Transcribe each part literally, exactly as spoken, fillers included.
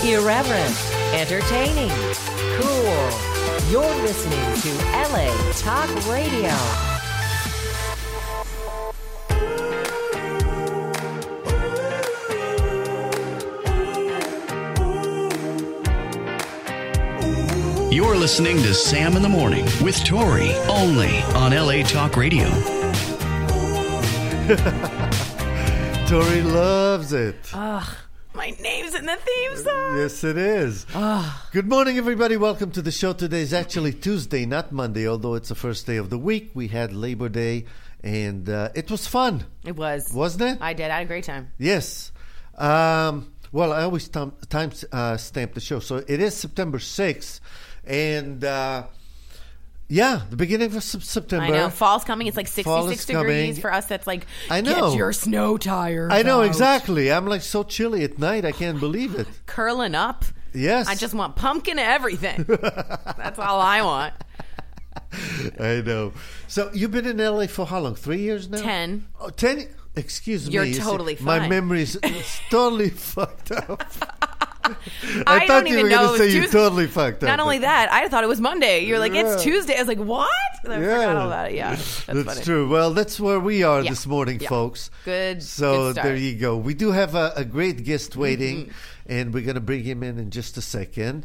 Irreverent, entertaining, cool. You're listening to L A Talk Radio. You're listening to Sam in the Morning with Tori, only on L A Talk Radio. Tori loves it. Ugh, my name's in the theme song. Yes, it is. Ugh. Good morning, everybody. Welcome to the show. Today is actually Tuesday, not Monday, although it's the first day of the week. We had Labor Day, and uh, it was fun. It was. Wasn't it? I did. I had a great time. Yes. Um, well, I always time, time uh, stamp the show. So it is September sixth, and... Uh, Yeah, the beginning of September. I know. Fall's coming. It's like sixty-six degrees. Coming. For us, that's like, I know. Get your snow tires I know, out. exactly. I'm like so chilly at night. I can't believe it. Curling up. Yes. I just want pumpkin everything. That's all I want. I know. So you've been in L A for how long? Three years now? Ten. Oh, ten? Excuse You're me. totally See, my fine. memory's it's totally fucked up. I, I thought don't you even were know going it to was say you Tuesday. totally fucked up. Not only that, I thought it was Monday. You're like, Yeah. it's Tuesday. I was like, what? And I Yeah. forgot all about it. Yeah, that's, That's funny. true. Well, that's where we are Yeah. this morning, Yeah. folks. Good. So good start. there you go. We do have a, a great guest waiting, Mm-hmm. and we're going to bring him in in just a second.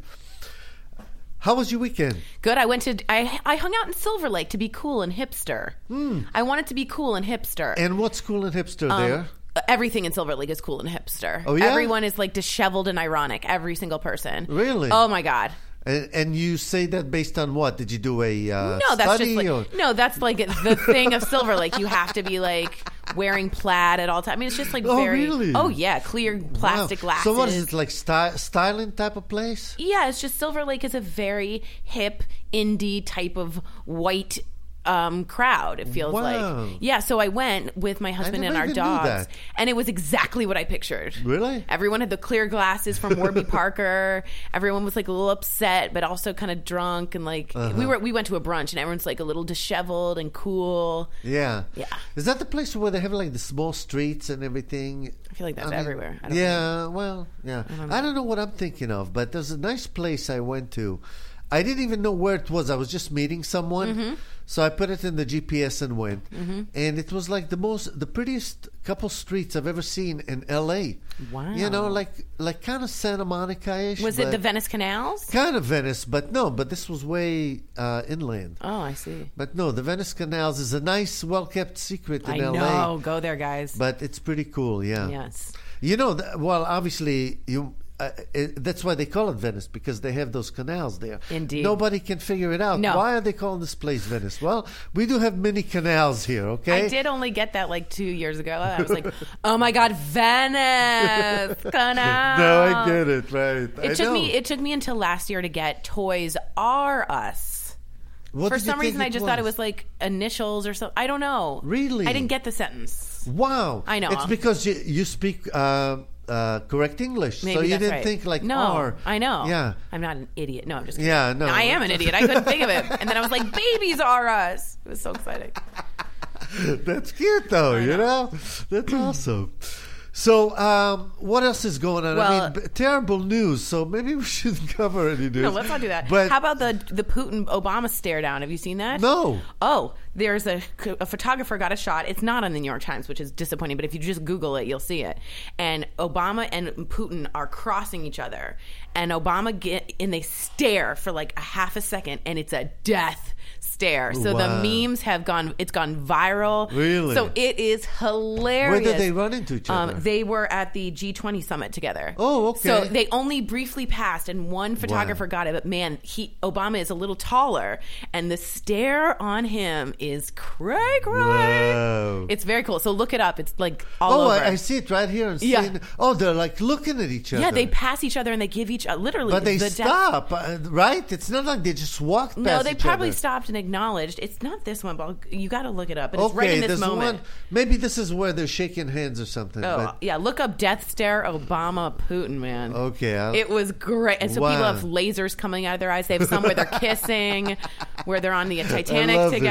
How was your weekend? Good. I went to. I I hung out in Silver Lake to be cool and hipster. I wanted to be cool and hipster. And what's cool and hipster Um, there? Everything in Silver Lake is cool and hipster. Oh, yeah? Everyone is like disheveled and ironic. Every single person. Really? Oh my god. And, and you say that based on what? Did you do a uh, No, that's study? just like or? no, that's like the thing of Silver Lake. You have to be like wearing plaid at all times. I mean, it's just like Oh, very. really? Oh yeah, clear plastic Wow. glasses. So what is it, like sty- styling type of place? Yeah, it's just Silver Lake is a very hip indie type of white um, crowd. It feels Wow. like. Yeah, so I went with my husband and never our even knew dogs, that. and it was exactly what I pictured. Really? Everyone had the clear glasses from Warby Parker. Everyone was like a little upset, but also kind of drunk, and like Uh-huh. we were. We went to a brunch, and everyone's like a little disheveled and cool. Yeah. Yeah. Is that the place where they have like the small streets and everything? I feel like that's mean, everywhere. I don't yeah, well, yeah. I don't don't, know. know what I'm thinking of, but there's a nice place I went to. I didn't even know where it was. I was just meeting someone. Mm-hmm. So I put it in the G P S and went. And it was like the most, the prettiest couple streets I've ever seen in L A. Wow. You know, like like kind of Santa Monica-ish. Was it but- the Venice Canals? Kind of Venice, but no, but this was way uh, inland. Oh, I see. But no, the Venice Canals is a nice, well-kept secret in I L A. know. Go there, guys. But it's pretty cool, yeah. Yes. You know, th- well, obviously, you. Uh, it, that's why they call it Venice, because they have those canals there. Indeed. Nobody can figure it out. No. Why are they calling this place Venice? Well, we do have many canals here, okay? I did only get that like two years ago. I was like, oh my god, Venice canal. No, I get it, right. It I took know. me. It took me until last year to get Toys R Us. What For did you some think reason, I it just thought it was like initials or something. I don't know. Really? I didn't get the sentence. Wow. I know. It's because you, you speak uh, uh, correct English. Maybe so you that's didn't right. think like no, R. I know. Yeah. I'm not an idiot. No, I'm just kidding. Yeah, no. I am an idiot. I couldn't think of it, and then I was like, "Babies are us." It was so exciting. That's cute, though, you know? That's awesome. So, um, what else is going on? Well- I mean, b- terrible news, so maybe we shouldn't cover any news. No, let's not do that. But How about the the Putin Obama stare down? Have you seen that? No. Oh, there's a, a photographer got a shot. It's not on the New York Times, which is disappointing. But if you just Google it, you'll see it. And Obama and Putin are crossing each other, and Obama get and they stare for like a half a second, and it's a death stare. So Wow. the memes have gone. It's gone viral. Really? So it is hilarious. Where did they run into each other? Um, they were at the G twenty summit together. Oh, okay. So they only briefly passed, and one photographer Wow. got it. But man, he Obama is a little taller, and the stare on him is cray cray. Wow. It's very cool. So look it up. It's like all Oh, over. I, I see it right here. And Yeah. seeing, oh, they're like looking at each other. yeah, they pass each other and they give each other literally. But they the death- stop, uh, right? It's not like they just walked past No, they each probably other. stopped and acknowledged. It's not this one, but you got to look it up. And it's Okay, right in this there's moment. one. Maybe this is where they're shaking hands or something. Oh, but, yeah. Look up death stare Obama Putin, man. okay. I'll, It was great. And so Wow. people have lasers coming out of their eyes. They have some where they're kissing, where they're on the I Titanic love it. together.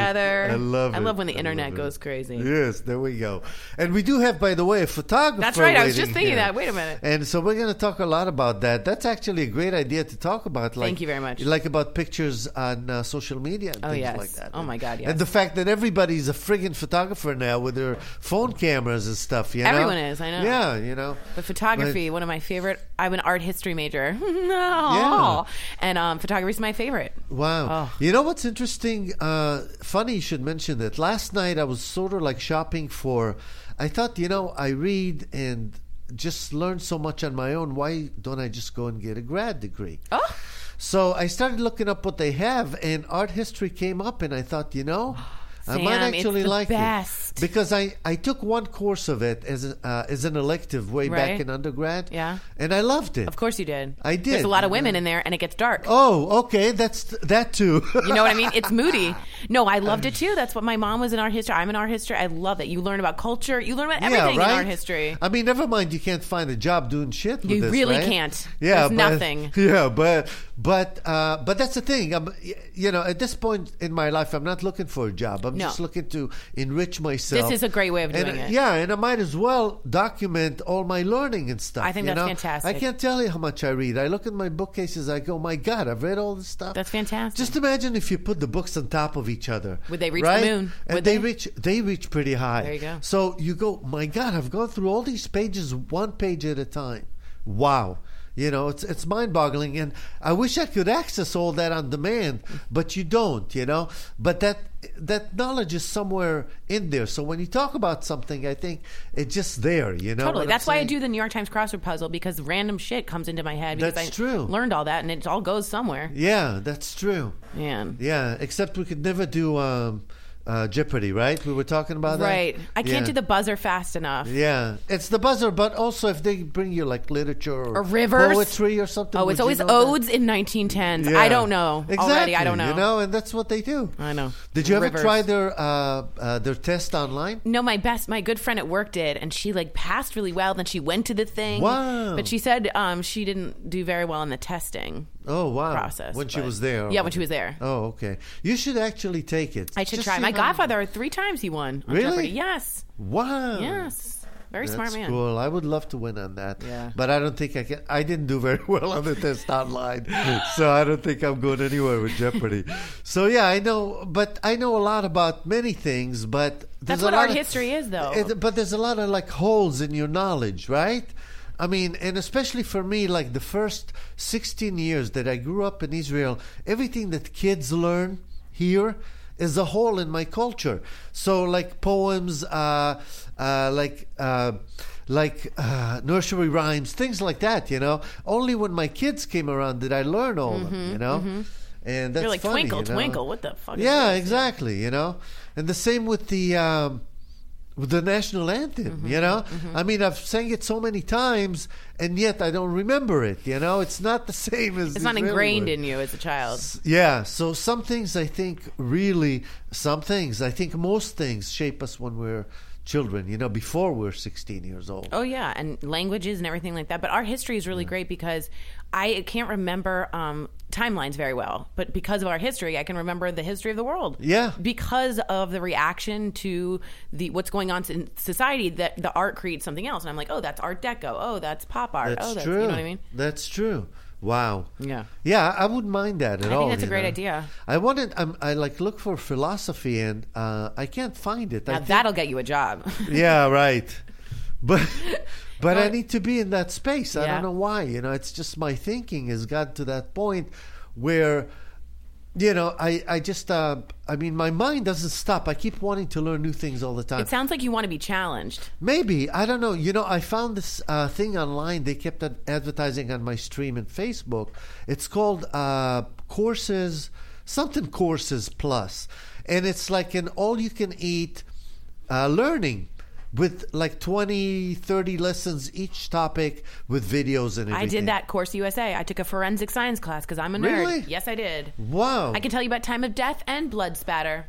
Twitter. I love I it. love when the I internet love it. goes crazy. Yes, there we go. And we do have, by the way, a photographer. That's right. I was waiting just thinking here. that. Wait a minute. And so we're going to talk a lot about that. That's actually a great idea to talk about. Like, Thank you very much. Like about pictures on uh, social media and Oh, things yes. like that. Oh, my God, yes. And the fact that everybody's a friggin' photographer now with their phone cameras and stuff, you know? Everyone is, I know. Yeah, you know. But photography, one of my favorite. I'm an art history major. no. Yeah. And um, photography is my favorite. Wow. Oh. You know what's interesting? Uh, funny you should mention that. Last night I was sort of like shopping for, I thought, you know, I read and just learn so much on my own. Why don't I just go and get a grad degree? Oh. So I started looking up what they have, and art history came up, and I thought, you know, I might Sam, actually it's the like best. it because I, I took one course of it as a, uh, as an elective way back Right. in undergrad, Yeah. and I loved it. Of course you did. I did. There's a lot of Yeah. women in there, and it gets dark. Oh, okay, that's that too. You know what I mean? It's moody. No, I loved it too. That's what my mom was in art history. I'm in art history. I love it. You learn about culture. You learn about everything yeah, right? in art history. I mean, never mind. You can't find a job doing shit. With You this, really right? can't. Yeah, There's but, nothing. Yeah, but but uh, but that's the thing. I'm, you know, at this point in my life, I'm not looking for a job. I'm No. just looking to enrich myself. This is a great way of doing and, it. Yeah, and I might as well document all my learning and stuff. I think you that's know? fantastic. I can't tell you how much I read. I look at my bookcases. I go, my God, I've read all this stuff. That's fantastic. Just imagine if you put the books on top of each other. Would they reach the right? moon? And Would they, they? reach. They reach pretty high. There you go. So you go, my God, I've gone through all these pages, one page at a time. Wow. You know, it's it's mind-boggling, and I wish I could access all that on demand, but you don't, you know. But that that knowledge is somewhere in there. So when you talk about something, I think it's just there, you know. Totally. what That's I'm why I saying? do the New York Times crossword puzzle, because random shit comes into my head because That's I true. learned all that, and it all goes somewhere. Yeah, that's true. Man. Yeah, except we could never do um, uh, Jeopardy, right? We were talking about that. Right. I can't Yeah. do the buzzer fast enough. Yeah, it's the buzzer, but also if they bring you like literature or, Or rivers. poetry or something. Oh, would it's you always know that? odes in nineteen tens. Yeah. I don't know. Exactly, Already, I don't know. You know, and that's what they do. I know. Did you ever Rivers. try their uh, uh, their test online? No, my best, my good friend at work did, and she like passed really well. Then she went to the thing. Wow. But she said um, she didn't do very well in the testing Oh wow! process. When she but- was there. Yeah, when she was there. Oh, okay. You should actually take it. I should Just try. see My how- godfather, three times he won on Really? Jeopardy. Yes. Wow. Yes. Very smart That's man. cool. I would love to win on that. Yeah. But I don't think I can. I didn't do very well on the test online, so I don't think I'm going anywhere with Jeopardy. So yeah, I know, but I know a lot about many things. But there's That's a what lot art of- history is, though. It, but there's a lot of like holes in your knowledge, right? I mean, and especially for me, like the first sixteen years that I grew up in Israel, everything that kids learn here is a hole in my culture. So, like poems, uh, uh, like uh, like uh, nursery rhymes, things like that. You know, only when my kids came around did I learn all of them. You know, and that's You're like, funny, twinkle, you know? twinkle. What the fuck is Yeah, this? exactly. You know, and the same with the. Um, with the national anthem, Mm-hmm, you know? I mean, I've sang it so many times, and yet I don't remember it, you know? It's not the same as It's not Israeli ingrained word. in you as a child. Yeah, so some things I think really, some things, I think most things shape us when we're children, you know, before we're sixteen years old. Oh yeah, and languages and everything like that. But art history is really great because I can't remember um, timelines very well, but because of our history, I can remember the history of the world. Yeah. Because of the reaction to the what's going on in society, that the art creates something else, and I'm like, oh, that's Art Deco. Oh, that's pop art. That's oh, that's true. you know what I mean? That's true. Wow. Yeah. Yeah, I wouldn't mind that at I think all. that's a you great know? idea. I wanted, I'm, I like look for philosophy and uh, I can't find it. I Now think- that'll get you a job. Yeah, right. But but I Well, need to be in that space. I yeah. don't know why. You know, it's just my thinking has got to that point where, you know, I I just uh, I mean, my mind doesn't stop. I keep wanting to learn new things all the time. It sounds like you want to be challenged. Maybe, I don't know. You know, I found this uh, thing online. They kept ad- advertising on my stream in Facebook. It's called uh, Courses, something Courses Plus. And it's like an all-you-can-eat uh, learning with like twenty, thirty lessons each topic with videos and everything. I did that Course U S A. I took a forensic science class because I'm a nerd. Really? Yes, I did. Wow. I can tell you about time of death and blood spatter.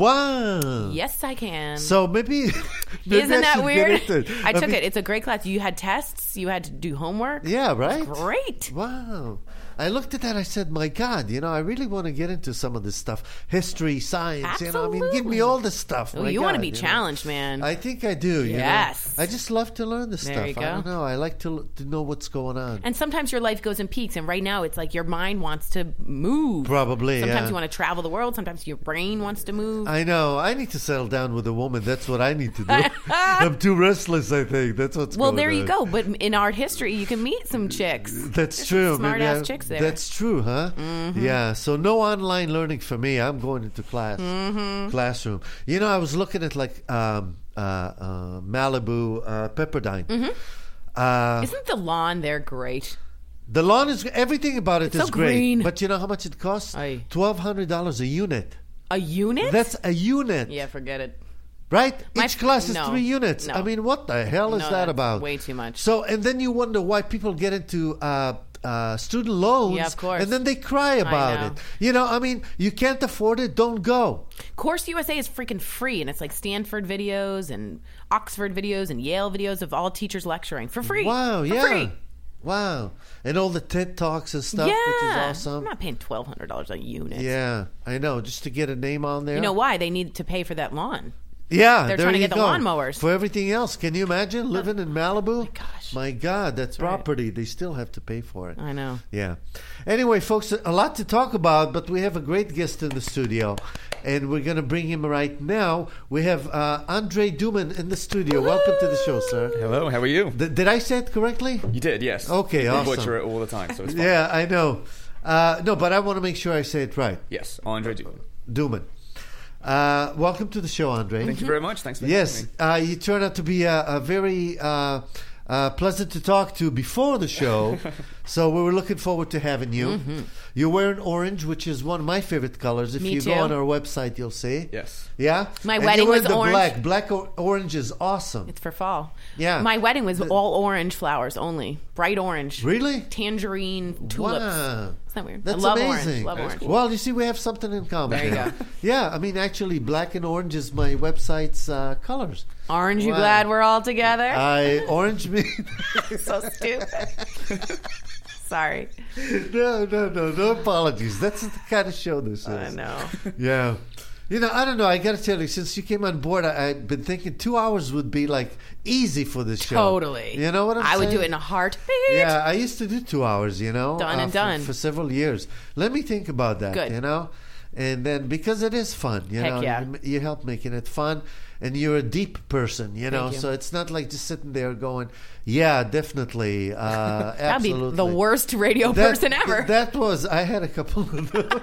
Wow. Yes, I can. So maybe, maybe Isn't I that should weird? get into I took mean, it. It's a great class. You had tests. You had to do homework. Yeah, right? Great. Wow. I looked at that. I said, "My God, you know, I really want to get into some of this stuff, history, science. You know, I mean, give me Absolutely. all this stuff. Oh, My you want to God, be you know. challenged, man. I think I do. You Yes. know? I just love to learn this There stuff. you I go. don't know. I like to to know what's going on. And sometimes your life goes in peaks, and right now it's like your mind wants to move. Probably, Sometimes yeah. you want to travel the world. Sometimes your brain wants to move. I know. I need to settle down with a woman. That's what I need to do. I'm too restless, I think. That's what's well, going there on. you go. But in art history, you can meet some chicks. That's There's true. some smart Maybe ass I- chicks there. That's true, huh? Mm-hmm. Yeah. So no online learning for me. I'm going into class, Mm-hmm. classroom. You know, I was looking at like um, uh, uh, Malibu, uh, Pepperdine. Mm-hmm. Uh, Isn't the lawn there great? the lawn is everything about it It's is so great. green. But you know how much it costs? Aye. Twelve hundred dollars a unit. A unit? That's a unit. yeah, forget it. Right? My Each f- class is no, three units. no. I mean, what the hell is No, that that's about? way too much. So, and then you wonder why people get into uh, uh, student loans. Yeah, of course. And then they cry about know. it. You know, I mean, you can't afford it, don't go. Course U S A is freaking free, and it's like Stanford videos and Oxford videos and Yale videos of all teachers lecturing for free. Wow, for yeah. free. Wow. And all the TED Talks and stuff, yeah, which is I'm awesome. not paying twelve hundred dollars a unit. Yeah, I know. Just to get a name on there. You know why? They need to pay for that lawn. Yeah, They're there trying to you get the go. lawnmowers. For everything else, can you imagine living in Malibu? my gosh. My God, that's Right. property. They still have to pay for it. I know. Yeah. Anyway, folks, a lot to talk about, but we have a great guest in the studio, and we're going to bring him right now. We have uh, Andre Duman in the studio. Welcome to the show, sir. Hello, how are you? Th- did I say it correctly? You did, yes. Okay, you awesome. butcher it all the time, so it's fine. Yeah, I know. Uh, no, but I want to make sure I say it right. Yes, Andre Duman. Duman. Uh, welcome to the show, Andre. Thank you very much. Thanks for Yes, having me. uh, you turn out to be a, a very uh, uh, pleasant to talk to before the show, so we were looking forward to having you. Mm-hmm. You're wearing orange, which is one of my favorite colors. If Me you too. go on our website, you'll see. Yes. Yeah? My And wedding you're wearing was the orange. black. Black or- orange is awesome. It's for fall. Yeah. My wedding was all orange flowers only. Bright orange. Really? Tangerine tulips. Wow. Isn't that weird? That's I love amazing. orange. Love That is orange. cool. Well, you see, we have something in common. There you there. go. Yeah, I mean, actually, black and orange is my website's uh, colors. Aren't you Wow. glad we're all together? I orange me. so stupid. Sorry. no, no, no, no apologies. That's the kind of show this is. I know. Yeah. You know, I don't know. I got to tell you, since you came on board, I, I've been thinking two hours would be like easy for this show. Totally. You know what I'm I saying? would do it in a heartbeat. Yeah, I used to do two hours, you know. Done and for, done. For several years. Let me think about that, Good. you know. And then, because it is fun, you Heck know. yeah. You, you help making it fun. And you're a deep person, you know. Thank you. So it's not like just sitting there going, yeah, definitely. Uh, That'd absolutely. be the worst radio That- person ever. That was, I had a couple of those.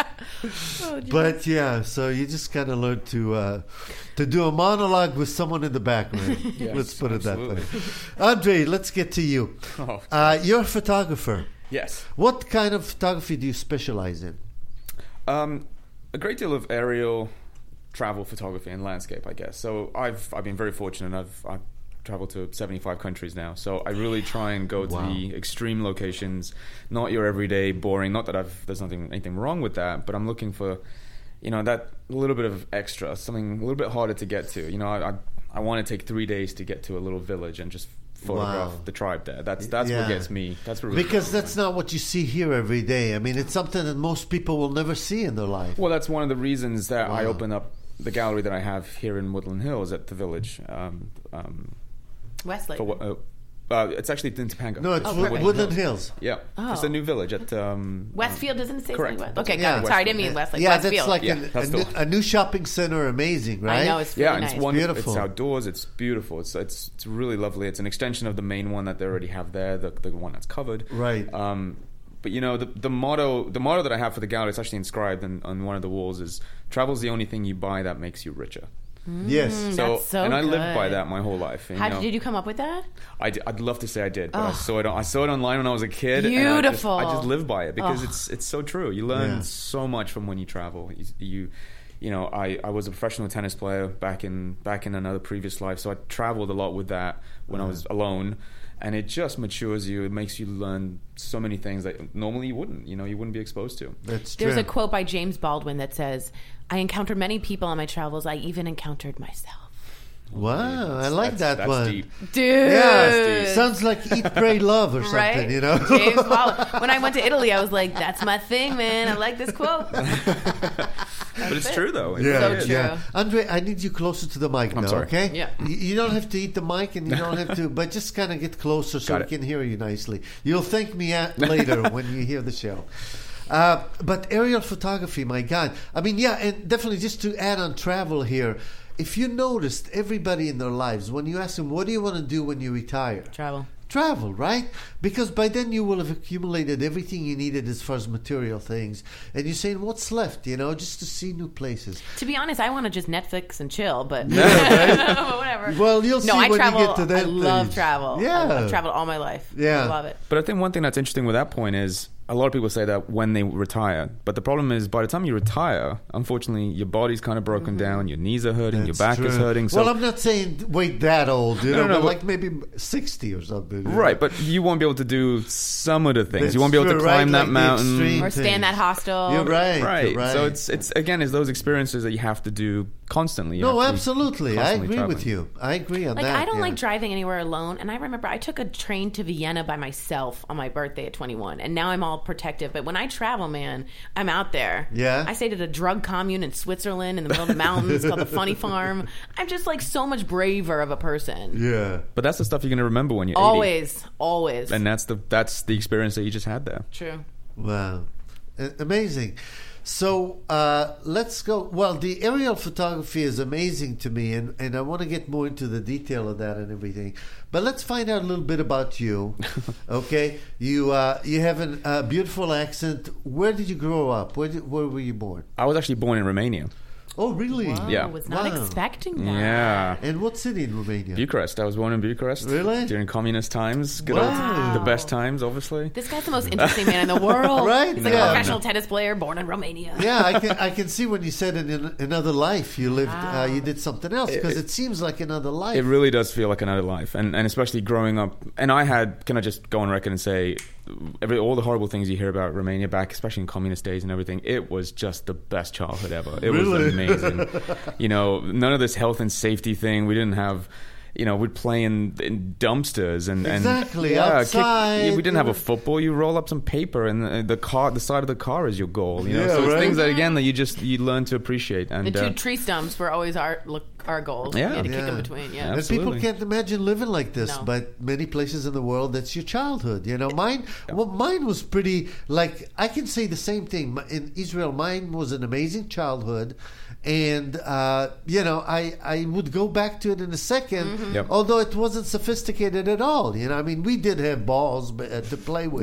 Oh, geez. But yeah, so you just kind of learn to uh, to do a monologue with someone in the background. Yes, let's put it that absolutely. way. Andre, let's get to you. Oh, Uh, you're a photographer. yes. What kind of photography do you specialize in? Um, a great deal of aerial travel photography and landscape, I guess. So I've I've been very fortunate. I've I've traveled to seventy-five countries now. So I really try and go Wow. to the extreme locations, not your everyday boring. Not that I've there's nothing anything wrong with that, but I'm looking for, you know, that little bit of extra, something a little bit harder to get to. You know, I I, I want to take three days to get to a little village and just photograph Wow. the tribe there. That's that's Yeah. what gets me. That's what really Because that's not what you see here every day. I mean, it's something that most people will never see in their life. Well, that's one of the reasons that I Wow. open up the gallery that I have here in Woodland Hills at the village. Um, um, Westlake. for, what- uh, uh, it's actually in Topanga. No, it's Oh, Wo- perfect. Woodland Hills. Yeah, Oh. it's a new village at um, Westfield doesn't it say Correct. something? West? Okay, Yeah. got it. Sorry, I didn't mean Westlake. yeah, Westfield. that's like Yeah, an- a, that's new, the- a new shopping center, amazing, right? I know it's really yeah, and nice. it's one. beautiful. It's outdoors. It's beautiful. It's it's it's really lovely. It's an extension of the main one that they already have there, the the one that's covered. Right. Um, but you know the the motto the motto that I have for the gallery, it's actually inscribed on, on one of the walls, is "Travel's the only thing you buy that makes you richer." Yes. Mm, So, that's so and I lived by good. that my whole life. And, How you know, did you come up with that? I d- I'd love to say I did, but I Oh. saw it. On, I saw it online when I was a kid. Beautiful. And I, just, I just live by it because Oh. it's it's so true. You learn Yeah. so much from when you travel. You, you, you know, I, I was a professional tennis player back in back in another previous life, so I traveled a lot with that when I was alone, and it just matures you. It makes you learn so many things that normally you wouldn't. You know, you wouldn't be exposed to. That's true. There's a quote by James Baldwin that says, "I encountered many people on my travels. I even encountered myself." Wow, I That's- like that's- that that's one. deep. Dude. Yeah, sounds like Eat, Pray, Love or something, Right? you know? James Wallace. When I went to Italy, I was like, that's my thing, man. I like this quote. But it's true though. It Yeah, So really is. true. yeah. Andre, I need you closer to the mic I'm now, sorry. okay? Yeah. You, you don't have to eat the mic and you don't have to, but just kind of get closer so Got we it. can hear you nicely. You'll thank me at, later when you hear the show. Uh, but aerial photography, my God. I mean, yeah, and definitely just to add on travel here, if you noticed everybody in their lives, when you ask them, what do you want to do when you retire? Travel. Travel, right? Because by then you will have accumulated everything you needed as far as material things. And you're saying, what's left, you know, just to see new places. To be honest, I want to just Netflix and chill, but whatever. Well, you'll no, see I when travel. you get to that I love stage. travel. Yeah. I've traveled all my life. Yeah. I love it. But I think one thing that's interesting with that point is a lot of people say that when they retire. But the problem is by the time you retire, unfortunately, your body's kind of broken down, your knees are hurting, your That's back is true. hurting. So Well, I'm not saying wait that old, you No, know, no, but but- like maybe sixty or something. you know? Right, but you won't be able to do some of the things. That's you won't be able to true, climb right? that Like the mountain. extreme Or stay in that hostel. You're right. Right. You're right. So it's it's again it's those experiences that you have to do constantly. You no, have to be absolutely. I constantly agree with traveling. you. I agree on Like, that. I don't yeah. like driving anywhere alone. And I remember I took a train to Vienna by myself on my birthday at twenty-one. And now I'm all protective. But when I travel, man, I'm out there. Yeah? I stayed at a drug commune in Switzerland in the middle of the mountains called the Funny Farm. I'm just like so much braver of a person. Yeah. But that's the stuff you're going to remember when you're eighty. Always. Always. And that's the that's the experience that you just had there. True. Wow. A- Amazing. So uh, let's go. Well, the aerial photography is amazing to me, and, and I want to get more into the detail of that and everything. But let's find out a little bit about you. Okay, you uh, you have a uh, beautiful accent. Where did you grow up? Where did, where were you born? I was actually born in Romania. Oh, really? Wow, Yeah. I was not Wow. expecting that. Yeah. And what city in Romania? Bucharest. I was born in Bucharest. Really? During communist times. Good Wow. old, the best times, obviously. This guy's the most interesting man in the world. Right? He's like Yeah. a professional tennis player born in Romania. Yeah, I can I can see when you said in an- another life you lived, Wow. uh, you did something else because It- it, seems like another life. It really does feel like another life, and and especially growing up. And I had, can I just go on record and say, every all the horrible things you hear about Romania back, especially in communist days and everything, it was just the best childhood ever. It Really? was amazing. You know, none of this health and safety thing. We didn't have. You know, we'd play in, in dumpsters and, and Exactly, yeah, outside, yeah, we didn't have you a football. You roll up some paper, and the, the car, the side of the car is your goal. You know, Yeah, so it's right. things that again that you just you learn to appreciate. And The two uh, tree stumps were always our look our goals. Yeah. We had to kick Yeah. them between. Yeah. Yeah. And people Absolutely. can't imagine living like this, No. but many places in the world, that's your childhood. You know, mine, well, mine was pretty. Like I can say the same thing My- in Israel. Mine was an amazing childhood, and uh, you know, I I would go back to it in a 2nd Mm-hmm. Yep. although it wasn't sophisticated at all. You know, I mean, we did have balls but, uh, to play with.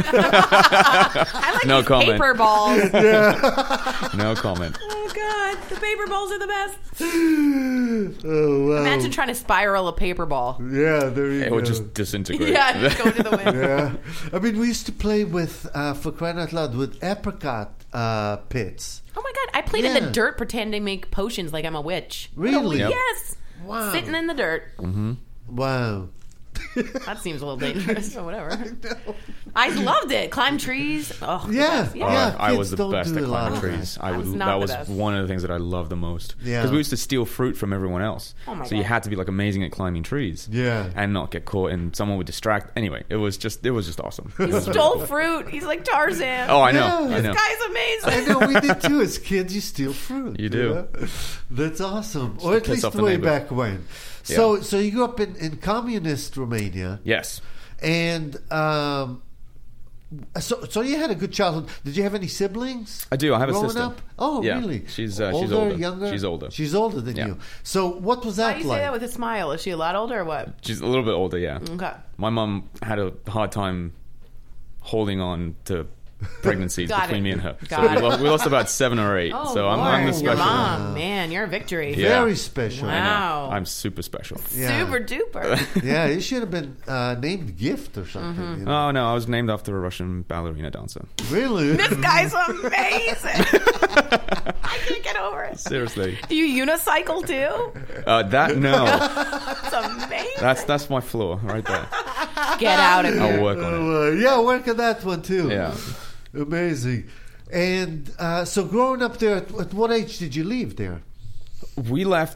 I like No these comment. paper balls. no comment. Oh God, the paper balls are the best. Oh wow! Imagine trying to spiral a paper ball. Yeah, there you It go. would just disintegrate. Yeah, just go to the wind. Yeah, I mean, we used to play with, uh, for crying out loud, with apricot uh, pits. Oh my God, I played in Yeah. the dirt pretending to make potions like I'm a witch. Really? Yep. Yes. Wow. Sitting in the dirt. Wow. That seems a little dangerous, but whatever. I loved it. Climb trees. Oh, the Yeah. best. Oh, Yeah, I kids was the don't best do at a lot climbing of trees. that. I I would. was not That the was best. one of the things that I loved the most. Yeah. Because we used to steal fruit from everyone else. Oh my so you God. had to be like amazing at climbing trees. Yeah. And not get caught, and someone would distract. Anyway, it was just. It was just awesome. It He was really stole cool. fruit. He's like Tarzan. Oh, I know. Yeah. I know. This guy's amazing. I know we did too. As kids, you steal fruit. You do. know? That's awesome. Or at piss least off the way neighbor. back when. So, so you grew up in, in communist Romania, Yes. and um, so so you had a good childhood. Did you have any siblings? I do. I have a growing sister. up? Oh, Yeah. really? She's, uh, she's older. Younger? She's older. She's older than Yeah. you. So what was Why that do you like? say that with a smile? Is she a lot older or what? She's a little bit older. Yeah. Okay. My mum had a hard time holding on to pregnancies Got between it. me and her. Got so we it. lost, we lost about seven or eight. Oh, so I'm, I'm the Lord, your special one. mom, man, you're a victory. Yeah. Very special. I know. Wow. I'm super special. Yeah. Super duper. Yeah, it should have been uh, named Gift or something. Mm-hmm. you know? Oh no, I was named after a Russian ballerina dancer. Really? This guy's amazing. I can't get over it. Seriously. Do you unicycle too? Uh, that no, It's amazing. that's that's my flaw right there. Get out of here. I'll work on it. Oh, uh, yeah, work on that one too. Yeah. Amazing. And uh, so growing up there, at, at what age did you leave there? We left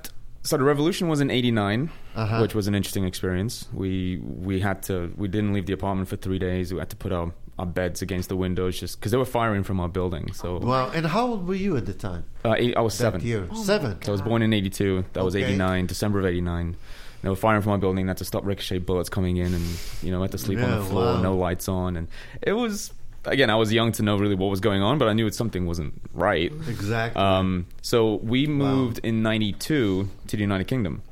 So the revolution was in eighty-nine, Uh-huh. which was an interesting experience. We we had to we didn't leave the apartment for three days. We had to put our, our beds against the windows just because they were firing from our building. So Wow. And how old were you at the time? uh, eight, I was That seven. year? Seven. So I was born in eighty-two. That was Okay. eighty-nine, December of eighty-nine. They were firing from our building. Had to stop ricochet bullets coming in, and you know, had to sleep on Yeah, the floor, wow. no lights on, and it was. Again, I was young to know really what was going on, but I knew it something wasn't right. Exactly. Um, so we moved in ninety-two to the United Kingdom,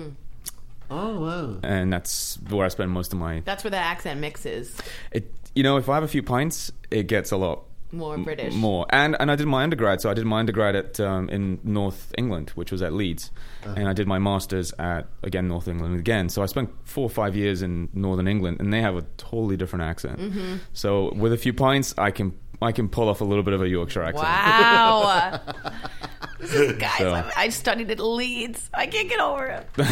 oh, wow. and that's where I spent most of my. That's where the accent mixes. It, you know, if I have a few pints, it gets a lot More British. more. And and I did my undergrad, so I did my undergrad at um, in North England, which was at Leeds, and I did my masters at again North England again. So I spent four or five years in Northern England, and they have a totally different accent. Mm-hmm. So with a few pints, I can I can pull off a little bit of a Yorkshire accent. Wow. This is, guys, So- I, I studied at Leeds. I can't get over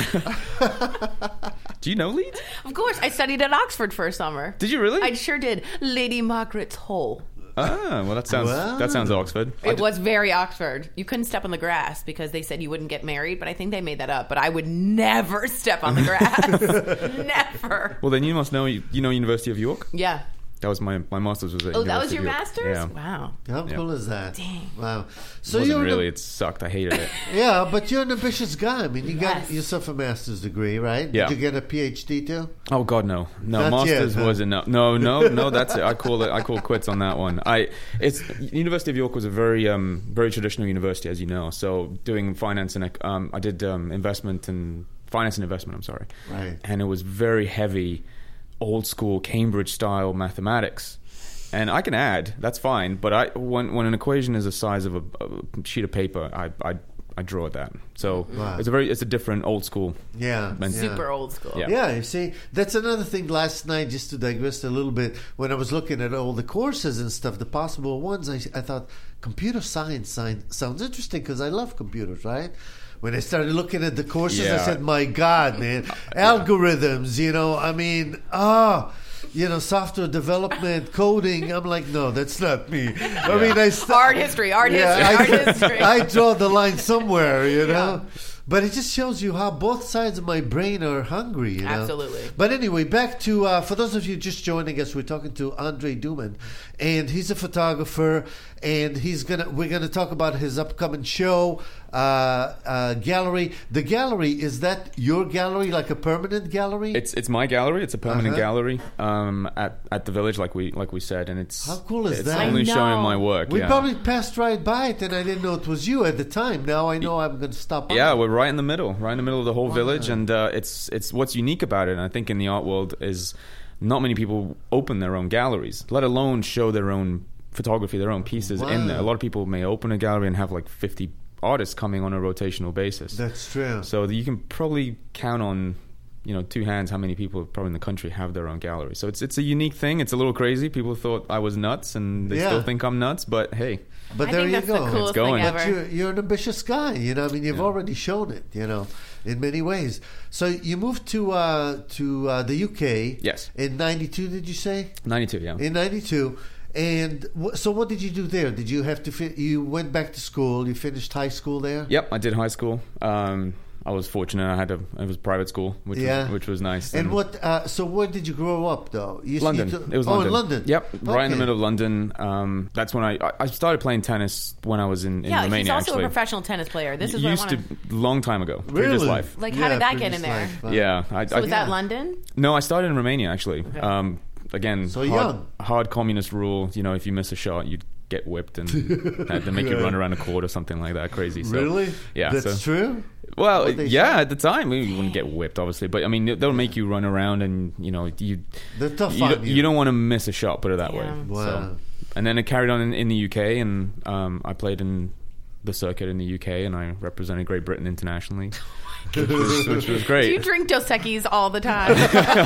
it. Do you know Leeds? Of course, I studied at Oxford for a summer. Did you really? I sure did. Lady Margaret's Hole. Ah, well that sounds Wow. that sounds Oxford. I It d- was very Oxford. You couldn't step on the grass because they said you wouldn't get married, but I think they made that up. But I would never step on the grass. Never. well, then you must know you know University of York. Yeah. That was my my masters was at Oh, that was University your of York. master's? Yeah. Wow. How Yeah. cool is that? Dang. Wow. So So it wasn't you're really. an, It sucked. I hated it. yeah, but you're an ambitious guy. I mean, you got Yes. yourself a master's degree, right? Yeah. Did you get a PhD too? Oh God, no, no. Not Masters yet, huh? was enough. No, no, no. That's it. I call it. I call quits on that one. I. It's University of York was a very, um, very traditional university, as you know. So doing finance and um, I did um, investment and finance and investment. I'm sorry. Right. And it was very heavy, old school Cambridge style mathematics. And I can add, that's fine. But I, when when an equation is the size of a, a sheet of paper, I, I I draw that. So Wow. it's a very it's a different old school. Yeah. Men- yeah. Super old school. Yeah. Yeah, you see, that's another thing last night, just to digress a little bit, when I was looking at all the courses and stuff, the possible ones, I, I thought, computer science sign, sounds interesting because I love computers, right? When I started looking at the courses, I Yeah. said, my God, man, algorithms, you know, I mean, ah. You know, software development, coding. I'm like, no, that's not me. I mean, I st- Art history, art Yeah, history, I, art history. I draw the line somewhere, you know. But it just shows you how both sides of my brain are hungry, you know. Absolutely. But anyway, back to uh, for those of you just joining us, we're talking to Andre Duman, and he's a photographer, and he's gonna we're gonna talk about his upcoming show, uh, uh, gallery. The gallery, is that your gallery, like a permanent gallery? It's it's my gallery. It's a permanent Uh-huh. gallery um, at at the village, like we like we said, and it's How cool is it's that? only I know. showing my work. we yeah. probably passed right by it, and I didn't know it was you at the time. Now I know I'm going to stop by. Yeah, we're right in the middle, right in the middle of the whole village, and uh, it's it's what's unique about it. And I think in the art world is not many people open their own galleries, let alone show their own photography, their own pieces in Wow. there. A lot of people may open a gallery and have like fifty artists coming on a rotational basis. That's true. So you can probably count on, you know, two hands how many people probably in the country have their own gallery. So it's it's a unique thing. It's a little crazy. People thought I was nuts, and they Yeah. still think I'm nuts. But hey, But I there think you that's go. the coolest It's going. thing But ever. you're, you're an ambitious guy, you know. I mean, you've Yeah. already shown it, you know, in many ways. So you moved to uh, to uh, the U K. Yes. In ninety-two, did you say? ninety-two, yeah. In ninety-two, and w- so what did you do there? Did you have to? Fi- you went back to school. You finished high school there. Yep, I did high school. Um, I was fortunate. I had a it was private school, which Yeah. was, which was nice. And what? Uh, so where did you grow up, though? You, London. You It was oh, London. in London. Yep, right in the Okay. middle of London. Um, that's when I I- I started playing tennis when I was in, in Yeah, Romania. he's also actually, a professional tennis player. This is what I used want to long time ago, previous Really? life. Like, how did that get in previous there? life. Wow. Yeah, I, So I, was that London? no, I started in Romania actually. Um, again, So hard, young. hard communist rule. You know, if you miss a shot, you'd get whipped and had to make you run around a court or something like that. Crazy. So, Really? Yeah. That's so, true. Well, What they yeah, say? at the time we wouldn't get whipped, obviously, but I mean they'll make you run around, and you know you They're tough you, on don't, you. you don't want to miss a shot, put it that way. Yeah. Wow. So, and then it carried on in, in the U K, and um, I played in the circuit in the U K, and I represented Great Britain internationally, which, was, which was Do great. you drink Dos Equis all the time?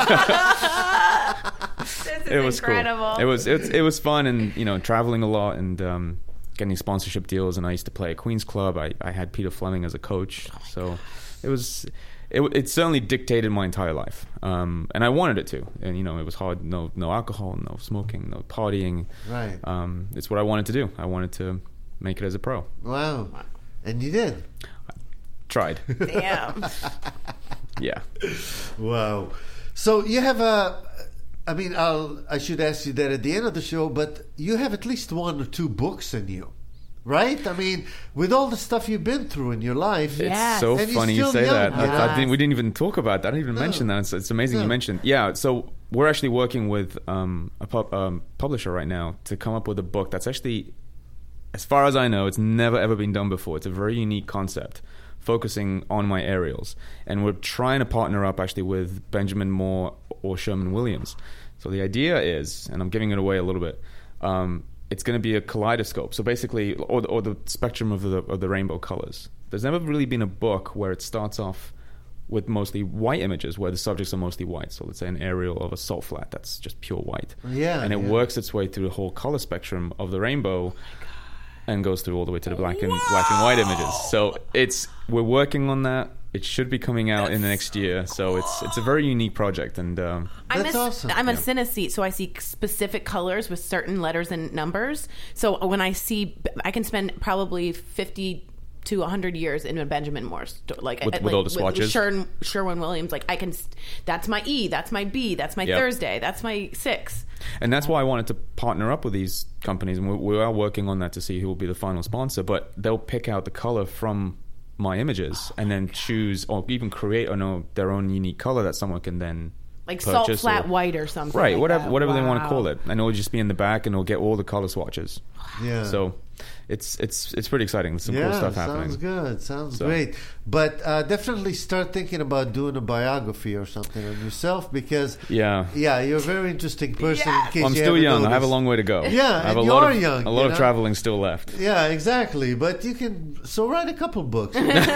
This is It was incredible. cool. It was it, it was fun, and you know traveling a lot and um, getting sponsorship deals. And I used to play at Queen's Club. I, I had Peter Fleming as a coach, so it was it, it certainly dictated my entire life, um, and I wanted it to. And you know it was hard. No no alcohol, no smoking, no partying. Right. Um, it's what I wanted to do. I wanted to make it as a pro. Wow. And you did. tried. Damn. Yeah. Wow. So you have a, I mean, I'll, I should ask you that at the end of the show, but you have at least one or two books in you, right? I mean, with all the stuff you've been through in your life. Yes. It's so And you're funny you still say young, that. I, I yes. didn't, we didn't even talk about that. I didn't even No. mention that. It's, it's amazing No. you mentioned. Yeah, so we're actually working with um, a pub, um, publisher right now to come up with a book that's actually, as far as I know, it's never ever been done before. It's a very unique concept, focusing on my aerials. And we're trying to partner up actually with Benjamin Moore or Sherman Williams. So the idea is, and I'm giving it away a little bit, um, it's going to be a kaleidoscope. So basically, or, or the spectrum of the, of the rainbow colors. There's never really been a book where it starts off with mostly white images, where the subjects are mostly white. So let's say an aerial of a salt flat, that's just pure white. Yeah, and it yeah. works its way through the whole color spectrum of the rainbow, and goes through all the way to the black and black and white images. So it's we're working on that. It should be coming out in the next year. So it's it's a very unique project, and um, I'm That's a, awesome. I'm a Yeah. synesthete, so I see specific colors with certain letters and numbers. So when I see, I can spend probably fifty to one hundred years in a Benjamin Moore store, like With- at- with like, all the swatches? Sherwin, Sherwin Williams. Like I can, that's my E, that's my B, that's my Yep. Thursday, that's my six. And that's why I wanted to partner up with these companies, and we, we are working on that to see who will be the final sponsor. But they'll pick out the color from my images, and then choose, or even create, or know their own unique color that someone can then Like salt purchase flat or- white or something. right, like whatever that. whatever they want to Wow. call it, and it'll just be in the back, and it'll get all the color swatches. Yeah. So it's it's it's pretty exciting. There's some yeah, cool stuff happening. sounds good. Sounds So- great. But uh, definitely start thinking about doing a biography or something on yourself, because Yeah. yeah, you're a very interesting person. Yeah. In case I'm you still haven't young. I have a noticed. long way to go. Yeah, I have and a you lot are of, young, A lot you of know? traveling still left. Yeah, exactly. But you can so write a couple books.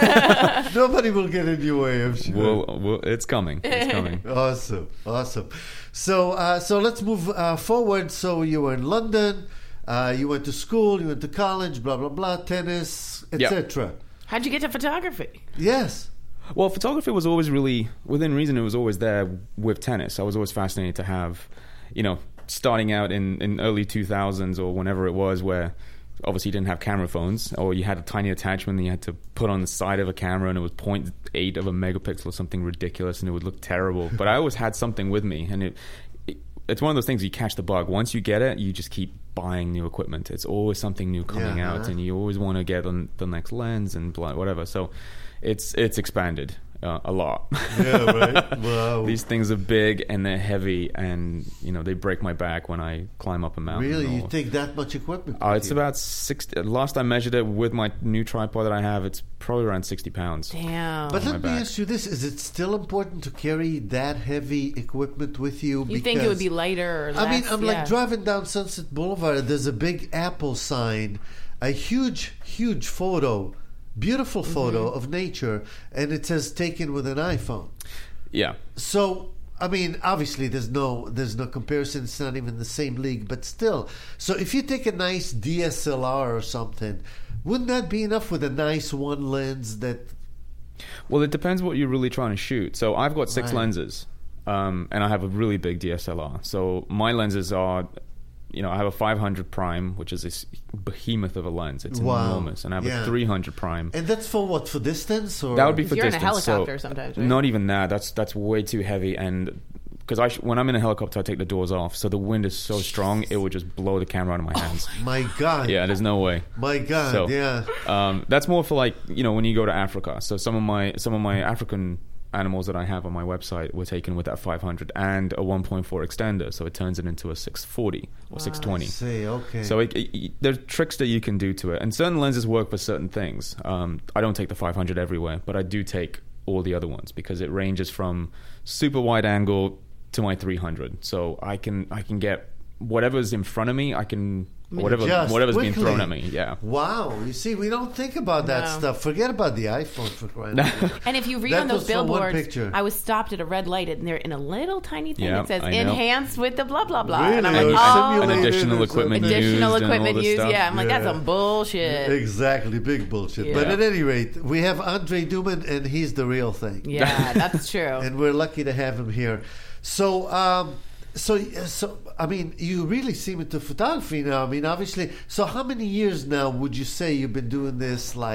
Nobody will get in your way, I'm sure. We'll, we'll, it's coming. It's coming. Awesome, awesome. So, uh, so let's move uh, forward. So you were in London. Uh, you went to school. You went to college. Blah blah blah. Tennis, et Yep. cetera. How'd you get to photography? Yes. Well, photography was always really, within reason, it was always there with tennis. I was always fascinated to have, you know, starting out in, in early two thousands or whenever it was, where obviously you didn't have camera phones, or you had a tiny attachment that you had to put on the side of a camera, and it was zero point eight of a megapixel or something ridiculous, and it would look terrible. But I always had something with me, and it, it it's one of those things, you catch the bug. Once you get it, you just keep buying new equipment. It's always something new coming Yeah, out, uh-huh. and you always want to get on the next lens and blah, whatever. So it's it's expanded uh, a lot. Yeah. Right. Wow. These things are big and they're heavy, and you know they break my back when I climb up a mountain. Really, you or- take that much equipment? Uh, with it's you? about sixty. Last I measured it with my new tripod that I have, it's probably around sixty pounds. Damn. But on let my me back. ask you this: is it still important to carry that heavy equipment with you? you think it would Because- be lighter or less? I mean, I'm yeah. like driving down Sunset Boulevard. There's a big Apple sign, a huge, huge photo, beautiful photo Mm-hmm. of nature, and it says taken with an iPhone. Yeah, So, I mean, obviously, there's no, there's no comparison. It's not even the same league, but still. So, if you take a nice D S L R or something, wouldn't that be enough with a nice one lens that? well, it depends what you're really trying to shoot. So I've got six Right. lenses, um, and I have a really big D S L R. So my lenses are, you know, I have a five hundred prime, which is this behemoth of a lens. It's Wow. enormous, and I have Yeah. a three hundred prime. And that's for what? For distance or? That would be If for you're in a distance. helicopter so sometimes, right? Not even that. That's that's way too heavy, and because I sh- when I'm in a helicopter, I take the doors off, so the wind is so strong it would just blow the camera out of my hands. My God. Yeah, there's no way. My God. So, yeah. Um, that's more for like, you know, when you go to Africa. So some of my some of my African animals that I have on my website were taken with that five hundred and a one point four extender, so it turns it into a six forty or six twenty. Say okay. So it, it, there's tricks that you can do to it, and certain lenses work for certain things. Um, I don't take the five hundred everywhere, but I do take all the other ones because it ranges from super wide angle to my three hundred. So I can I can get whatever's in front of me. I can whatever Adjust whatever's being quickly. thrown at me. Yeah. Wow. You see, we don't think about that No. stuff. Forget about the iPhone for crying out loud. And if you read That on those was for one billboards, picture. I was stopped at a red light, and they're in a little tiny thing Yeah, that says I know. "enhanced with the blah blah blah." And I'm Really? like, Or oh, and simulated additional or equipment something? used additional and all equipment this used. stuff. Yeah, I'm like, that's Yeah. some bullshit. Exactly, big bullshit. Yeah. But at any rate, we have Andre Duman, and he's the real thing. Yeah, that's true. And we're lucky to have him here. So, um, so, so, I mean, you really seem into photography now. I mean, obviously. So, how many years now would you say you've been doing this, like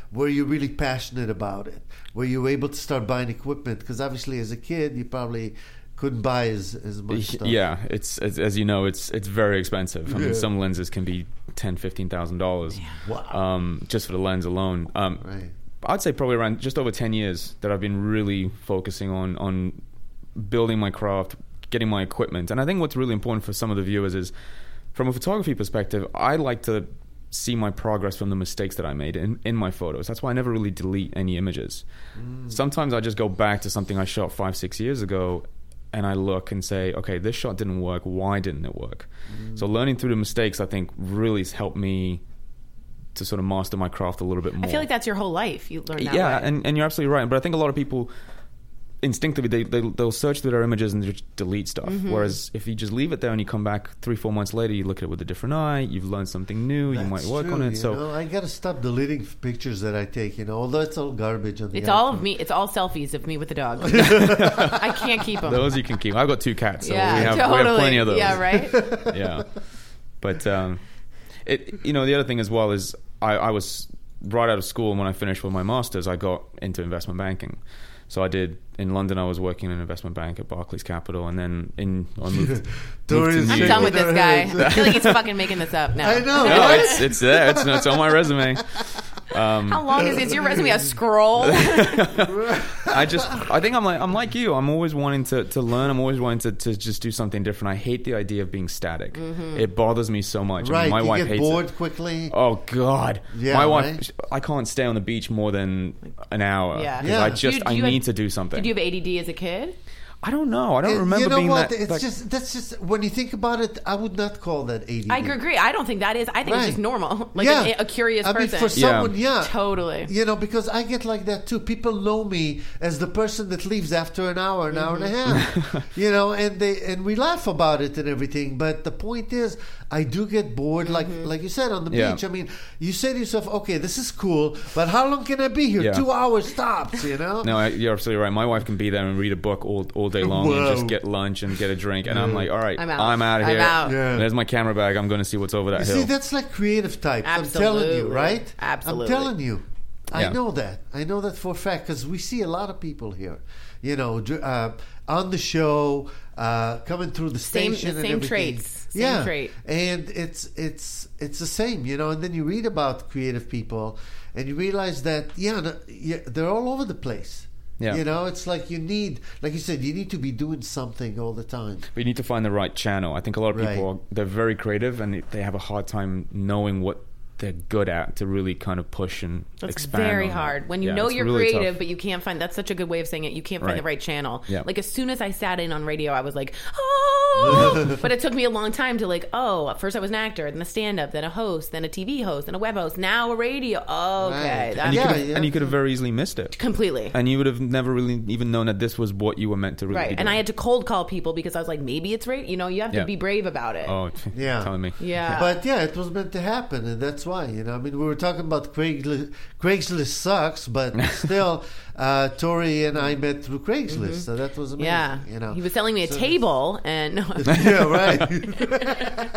were you really passionate about it? Were you able to start buying equipment? Because obviously, as a kid, you probably couldn't buy as, as much stuff. Yeah, it's, it's as you know, it's it's very expensive. I Yeah. mean, some lenses can be ten, fifteen thousand dollars, Wow. um, just for the lens alone. Um, Right. I'd say probably around just over ten years that I've been really focusing on on building my craft, getting my equipment. And I think what's really important for some of the viewers is, from a photography perspective, I like to see my progress from the mistakes that I made in, in my photos. That's why I never really delete any images. Mm. Sometimes I just go back to something I shot five, six years ago, and I look and say, okay, this shot didn't work. Why didn't it work? Mm. So learning through the mistakes, I think, really has helped me to sort of master my craft a little bit more. I feel like that's your whole life. You learn that Yeah, way. and, and you're absolutely right. But I think a lot of people instinctively they, they they'll search through their images and just delete stuff. Mm-hmm. Whereas if you just leave it there and you come back three, four months later, you look at it with a different eye. You've learned something new. That's you might work true, on it. you So know? I gotta stop deleting f- pictures that I take. You know, although it's all garbage on the. It's all iPhone. of me. It's all selfies of me with the dog. I can't keep them. those you can keep. I've got two cats, so yeah, we have totally. we have plenty of those. Yeah, right. Yeah, but um, it you know the other thing as well is I, I was right out of school, and when I finished with my masters, I got into investment banking. So I did in London. I was working in an investment bank at Barclays Capital, and then in I moved, moved to Doris- New I'm York. done with this guy. Shaking I feel like he's fucking making this up now. I know. No, right? it's it's there. It's, it's on my resume. Um, How long is it? Is your resume a scroll? I just, I think I'm like, I'm like you. I'm always wanting to, to learn. I'm always wanting to, to just do something different. I hate the idea of being static. Mm-hmm. It bothers me so much. I Right, mean, my you wife get hates bored it. quickly. Oh God, Yeah, my wife. right? I can't stay on the beach more than an hour. Yeah. 'cause Yeah. I Do just, you- do I you need have- to do something. Did you have A D D as a kid? I don't know. I don't And remember you know being what? that. It's like- just that's just when you think about it, I would not call that A D D. I agree. I don't think that is. I think Right. it's just normal. Like yeah. a, a curious I mean, person. for someone, yeah. Totally. You know, because I get like that too. People know me as the person that leaves after an hour, an Mm-hmm. hour and a half. You know, and they and we laugh about it and everything. But the point is, I do get bored, like Mm-hmm. like you said on the Yeah. beach. I mean, you say to yourself, okay, this is cool, but how long can I be here? Yeah. Two hours tops. You know. No, I- you're absolutely right. My wife can be there and read a book all all day long and Whoa. just get lunch and get a drink, and I'm like, all right, I'm out. I'm out of I'm here. out. Yeah. There's my camera bag. I'm going to see what's over that You hill. see, that's like creative types. I'm telling you, Absolutely. right? Absolutely. I'm telling you. I Yeah. know that. I know that for a fact because we see a lot of people here, you know, dr- uh, on the show, uh, coming through the Same- station, the and same everything. traits. Same yeah, trait. and it's it's it's the same, you know. And then you read about creative people, and you realize that yeah, no, yeah they're all over the place. Yeah. You know, it's like you need, like you said, you need to be doing something all the time. But you need to find the right channel. I think a lot of people, Right. are, they're very creative and they have a hard time knowing what they're good at to really kind of push and That's expand very on that. hard. When you Yeah, know it's you're really creative, tough. but you can't find. That's such a good way of saying it. You can't find Right. the right channel. Yeah. Like as soon as I sat in on radio, I was like, oh. But it took me a long time to like, oh. At first, I was an actor, then a stand-up, then a host, then a T V host, then a web host. Now a radio. Okay, Right. that's And you, Yeah, could have, yeah. and you could have very easily missed it. completely. And you would have never really even known that this was what you were meant to really Right, be and doing. I had to cold call people because I was like, maybe it's right. You know, you have to Yeah. be brave about it. Oh, Yeah. telling me. Yeah, But yeah, it was meant to happen, and that's why. You know, I mean, we were talking about Craigslist. Craigslist sucks, but still, uh, Tori and I met through Craigslist, so that was amazing. yeah. You know, He was selling me a So- table, and no, yeah, right.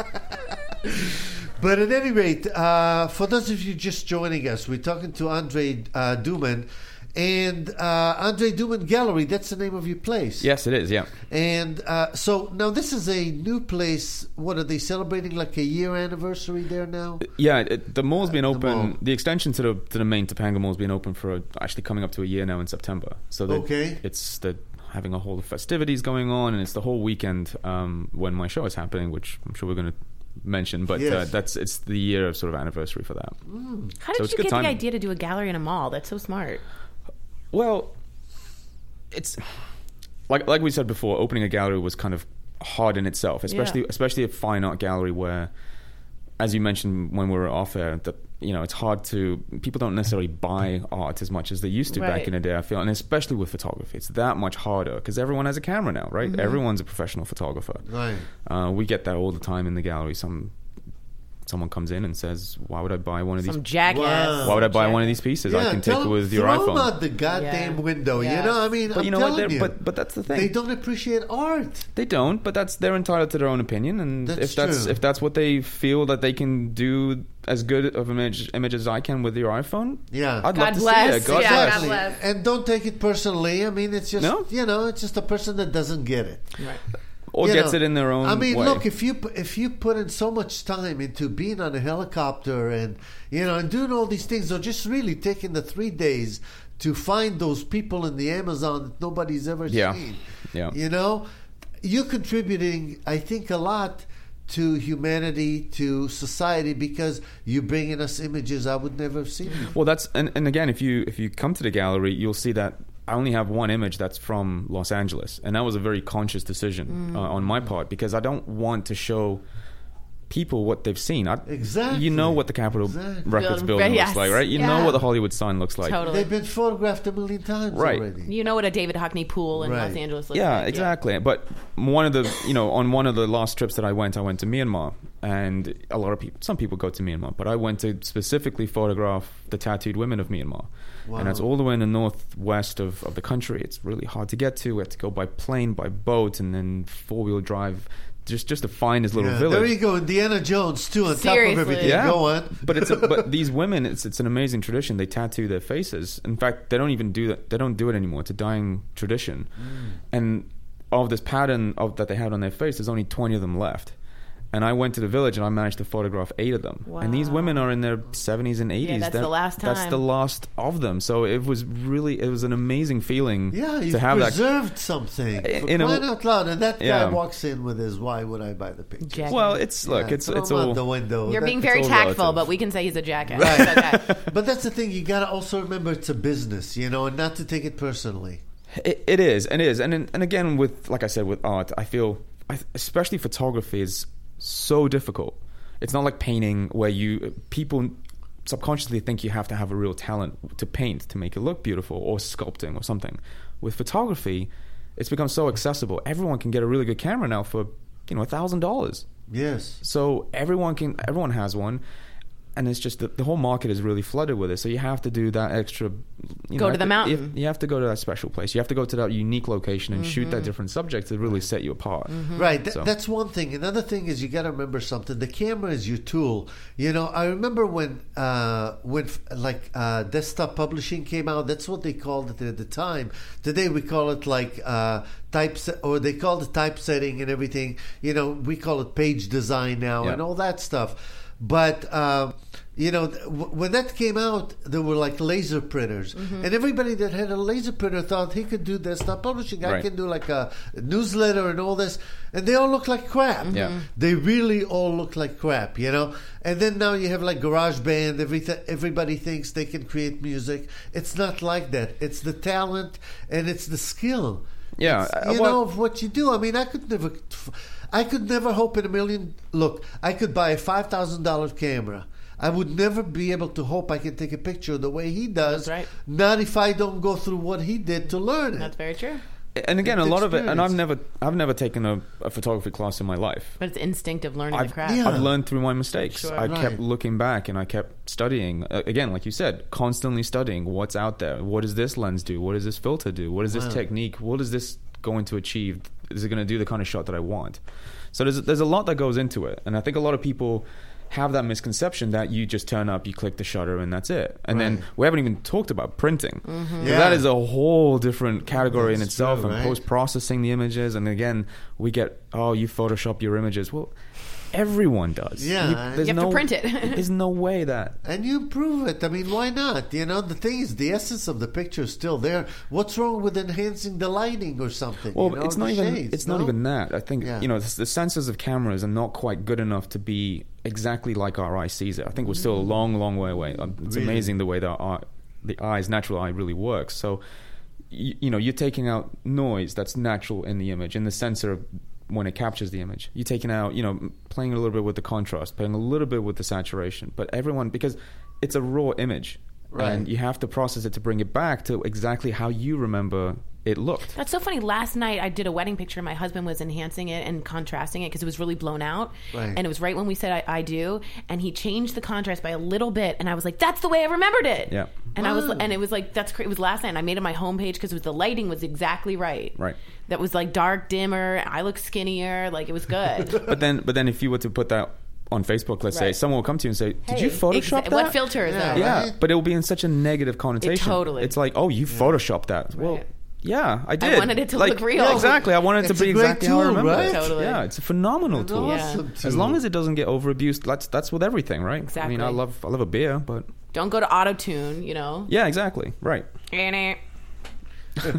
But at any rate, uh, for those of you just joining us, we're talking to Andre uh, Duman. And uh, Andre Duman Gallery, that's the name of your place. Yes, it is, yeah. And uh, so now this is a new place. What are they celebrating? Like a year anniversary there now? Yeah, it, the mall's been the open. mall. The, extension to the to the main Topanga Mall's been open for a, actually coming up to a year now in September. So that Okay. it's the having a whole festivities going on, and it's the whole weekend um, when my show is happening, which I'm sure we're going to mention. But uh, Yes. that's it's the year of sort of anniversary for that. how So did it's you good get timing. the idea to do a gallery in a mall? That's so smart. Well, it's like like we said before. Opening a gallery was kind of hard in itself, especially Yeah. especially a fine art gallery where, as you mentioned when we were off air, that you know it's hard to people don't necessarily buy art as much as they used to Right. back in the day. I feel, and especially with photography, it's that much harder because everyone has a camera now, right? Everyone's a professional photographer. Right. Uh, we get that all the time in the gallery. Some someone comes in and says, "Why would I buy one of these? Some jackass. Wow. Why would I buy Jackass. one of these pieces? I Yeah, can tell take it them, with your throw iPhone." them out the goddamn Yeah. window. Yes. You know, I mean, But I'm you know what? telling they're- you, But but that's the thing. they don't appreciate art. They don't, but that's they're entitled to their own opinion, and That's if that's true. if that's what they feel that they can do as good of an image, image as I can with your iPhone, Yeah. I'd God love to bless. see it. God Yeah, bless. God bless. And don't take it personally. I mean, it's just No? you know, it's just a person that doesn't get it. Right. Or You gets know, it in their own I mean, way. look, if you pu- if you put in so much time into being on a helicopter and you know and doing all these things, or just really taking the three days to find those people in the Amazon that nobody's ever Yeah. seen, Yeah. you know, you're contributing, I think, a lot to humanity, to society, because you're bringing us images I would never have seen before. Well, that's and, and again, if you if you come to the gallery, you'll see that I only have one image that's from Los Angeles, and that was a very conscious decision uh, on my part, because I don't want to show people what they've seen. I, Exactly. You know what the Capitol Exactly. Records Building- building yes. looks like, right? You Yeah. know what the Hollywood sign looks like. Totally. They've been photographed a million times Right. already. You know what a David Hockney pool in Right. Los Angeles looks Yeah, like. exactly. But one of the, you know, on one of the last trips that I went, I went to Myanmar, and a lot of people, some people go to Myanmar, but I went to specifically photograph the tattooed women of Myanmar. Wow. And that's all the way in the northwest of, of the country. It's really hard to get to. We had to go by plane, by boat, and then four-wheel drive, just just to find this little Yeah, village. there you go, Indiana Jones too, on top Seriously. of everything. Yeah, Go on. but it's a, but these women, it's it's an amazing tradition. They tattoo their faces. In fact, they don't even do that. They don't do it anymore. It's a dying tradition. Mm. And of this pattern of that they had on their face, there's only twenty of them left. And I went to the village and I managed to photograph eight of them. And these Wow. women are in their seventies and eighties. that's That- the last That's time. the last of them. So it was really, it was an amazing feeling Yeah, you've to have that. preserved something. For In a- crying out loud. And that guy Yeah. walks in with his, why would I buy the picture? Jack- Well, it's look, Yeah, it's throw it's him out all the window. You're That- being very all tactful, relative. but we can say he's a jackass. Right. It's okay. But that's the thing. You got to also remember it's a business, you know, and not to take it personally. It, it is, and it is, and and again, with like I said, with art, I feel, I, especially photography, is so difficult. It's not like painting, where you people subconsciously think you have to have a real talent to paint to make it look beautiful, or sculpting or something. With photography, it's become so accessible. Everyone can get a really good camera now for you know a thousand dollars. Yes. So everyone can, everyone has one. And it's just the, the whole market is really flooded with it. So you have to do that extra. You Go know, to the you- mountain. You have to go to that special place. You have to go to that unique location and shoot Mm-hmm. that different subject to really set you apart. Right, th- So- that's one thing. Another thing is you got to remember something. The camera is your tool. You know, I remember when, uh, when f- like uh, desktop publishing came out. That's what they called it at the time. Today we call it like uh, typeset, or they call it typesetting and everything. You know, we call it page design now Yeah. and all that stuff. But uh, you know, th- w- when that came out, there were like laser printers, Mm-hmm. and everybody that had a laser printer thought he could do desktop publishing. I Right. can do like a newsletter and all this, and they all look like crap. Yeah. They really all look like crap, you know. And then now you have like GarageBand. Everything, everybody thinks they can create music. It's not like that. It's the talent and it's the skill. Yeah, It's, uh, you well- know of what you do. I mean, I could never, I could never hope in a million. Look, I could buy a five thousand dollar camera. I would never be able to hope I can take a picture the way he does. That's right. Not if I don't go through what he did to learn it. That's very true. And again, a It's lot of it, and I've experience. never, I've never taken a, a photography class in my life. But it's instinctive learning I've, the craft. Yeah. I've learned through my mistakes. Sure. I Right. kept looking back and I kept studying. Uh, again, like you said, constantly studying what's out there. What does this lens do? What does this filter do? What is this Wow. technique? What is this going to achieve? Is it going to do the kind of shot that I want? So there's there's a lot that goes into it, and I think a lot of people have that misconception that you just turn up, you click the shutter, and that's it. And then Right. we haven't even talked about printing. 'Cause Yeah. That is a whole different category in That's itself, true, and right? post-processing the images. And again, we get, oh, you Photoshop your images. Well, everyone does. Yeah. there's You have to no- print it. There's no way that. And you improve it. I mean, why not? You know, the thing is, the essence of the picture is still there. What's wrong with enhancing the lighting or something? Well, you know, it's the not even. shades, It's not no? even that. I think Yeah. you know the, the sensors of cameras are not quite good enough to be exactly like our eye sees it. I think we're still a long, long way away. Um, It's Really? amazing the way that our the eye's natural eye really works. So, you, you know, you're taking out noise that's natural in the image, in the sensor when it captures the image. You're taking out, you know, playing a little bit with the contrast, playing a little bit with the saturation. But everyone, because it's a raw image, Right. and you have to process it to bring it back to exactly how you remember it looked. That's so funny. Last night I did a wedding picture. My husband was enhancing it and contrasting it because it was really blown out. Right. And it was right when we said I, I do. And he changed the contrast by a little bit. And I was like, that's the way I remembered it. Yeah. And I was, Wow. and it was like, that's crazy. It was last night. And I made it my homepage because the lighting was exactly right. Right. That was like dark, dimmer. I look skinnier. Like it was good. But then, but then, if you were to put that on Facebook, let's say, Right. someone will come to you and say, "Did Hey, you Photoshop exa- that?" What filter is Yeah, that? Yeah, Right. but it will be in such a negative connotation. totally- It's like, oh, you photoshopped that. Well, Right. yeah, I did. wanted it to Like, look real. Yeah, exactly. I wanted it It's to be a great exactly how I tool, remember right? it. Totally. Yeah, it's a phenomenal An tool. awesome As tool. long as it doesn't get over abused, that's that's with everything, right? I mean, Exactly. I love I love a beer, but Don't go to auto-tune, you know? yeah, exactly, right. So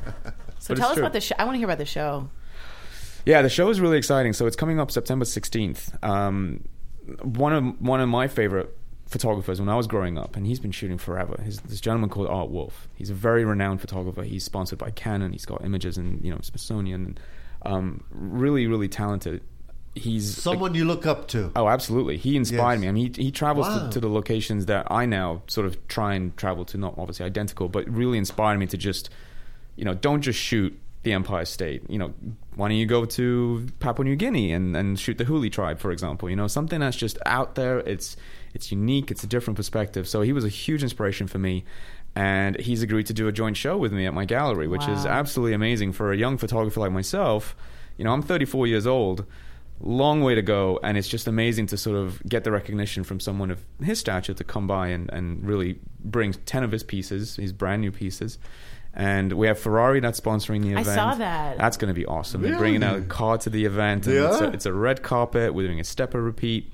But tell it's us true. about the show. I want to hear about the show. Yeah, the show is really exciting. So it's coming up September sixteenth. Um, one of one of my favorite photographers when I was growing up, and he's been shooting forever. He's this gentleman called Art Wolf. He's a very renowned photographer. He's sponsored by Canon. He's got images in you know Smithsonian. Um, really, really talented. He's Someone you look up to. Oh, absolutely. He inspired Yes. me. I mean, he, he travels Wow. to, to the locations that I now sort of try and travel to, not obviously identical, but really inspired me to just, you know, don't just shoot the Empire State. You know, why don't you go to Papua New Guinea and, and shoot the Huli tribe, for example? You know, something that's just out there. It's it's unique. It's a different perspective. So he was a huge inspiration for me. And he's agreed to do a joint show with me at my gallery, which is Wow. absolutely amazing for a young photographer like myself. You know, I'm thirty-four years old. Long way to go, and it's just amazing to sort of get the recognition from someone of his stature to come by and, and really bring ten of his pieces, his brand new pieces. And we have Ferrari that's sponsoring the I event. saw that. That's going to be awesome. Really? They're bringing out a car to the event. And They it's, a, are? it's a red carpet. We're doing a stepper repeat.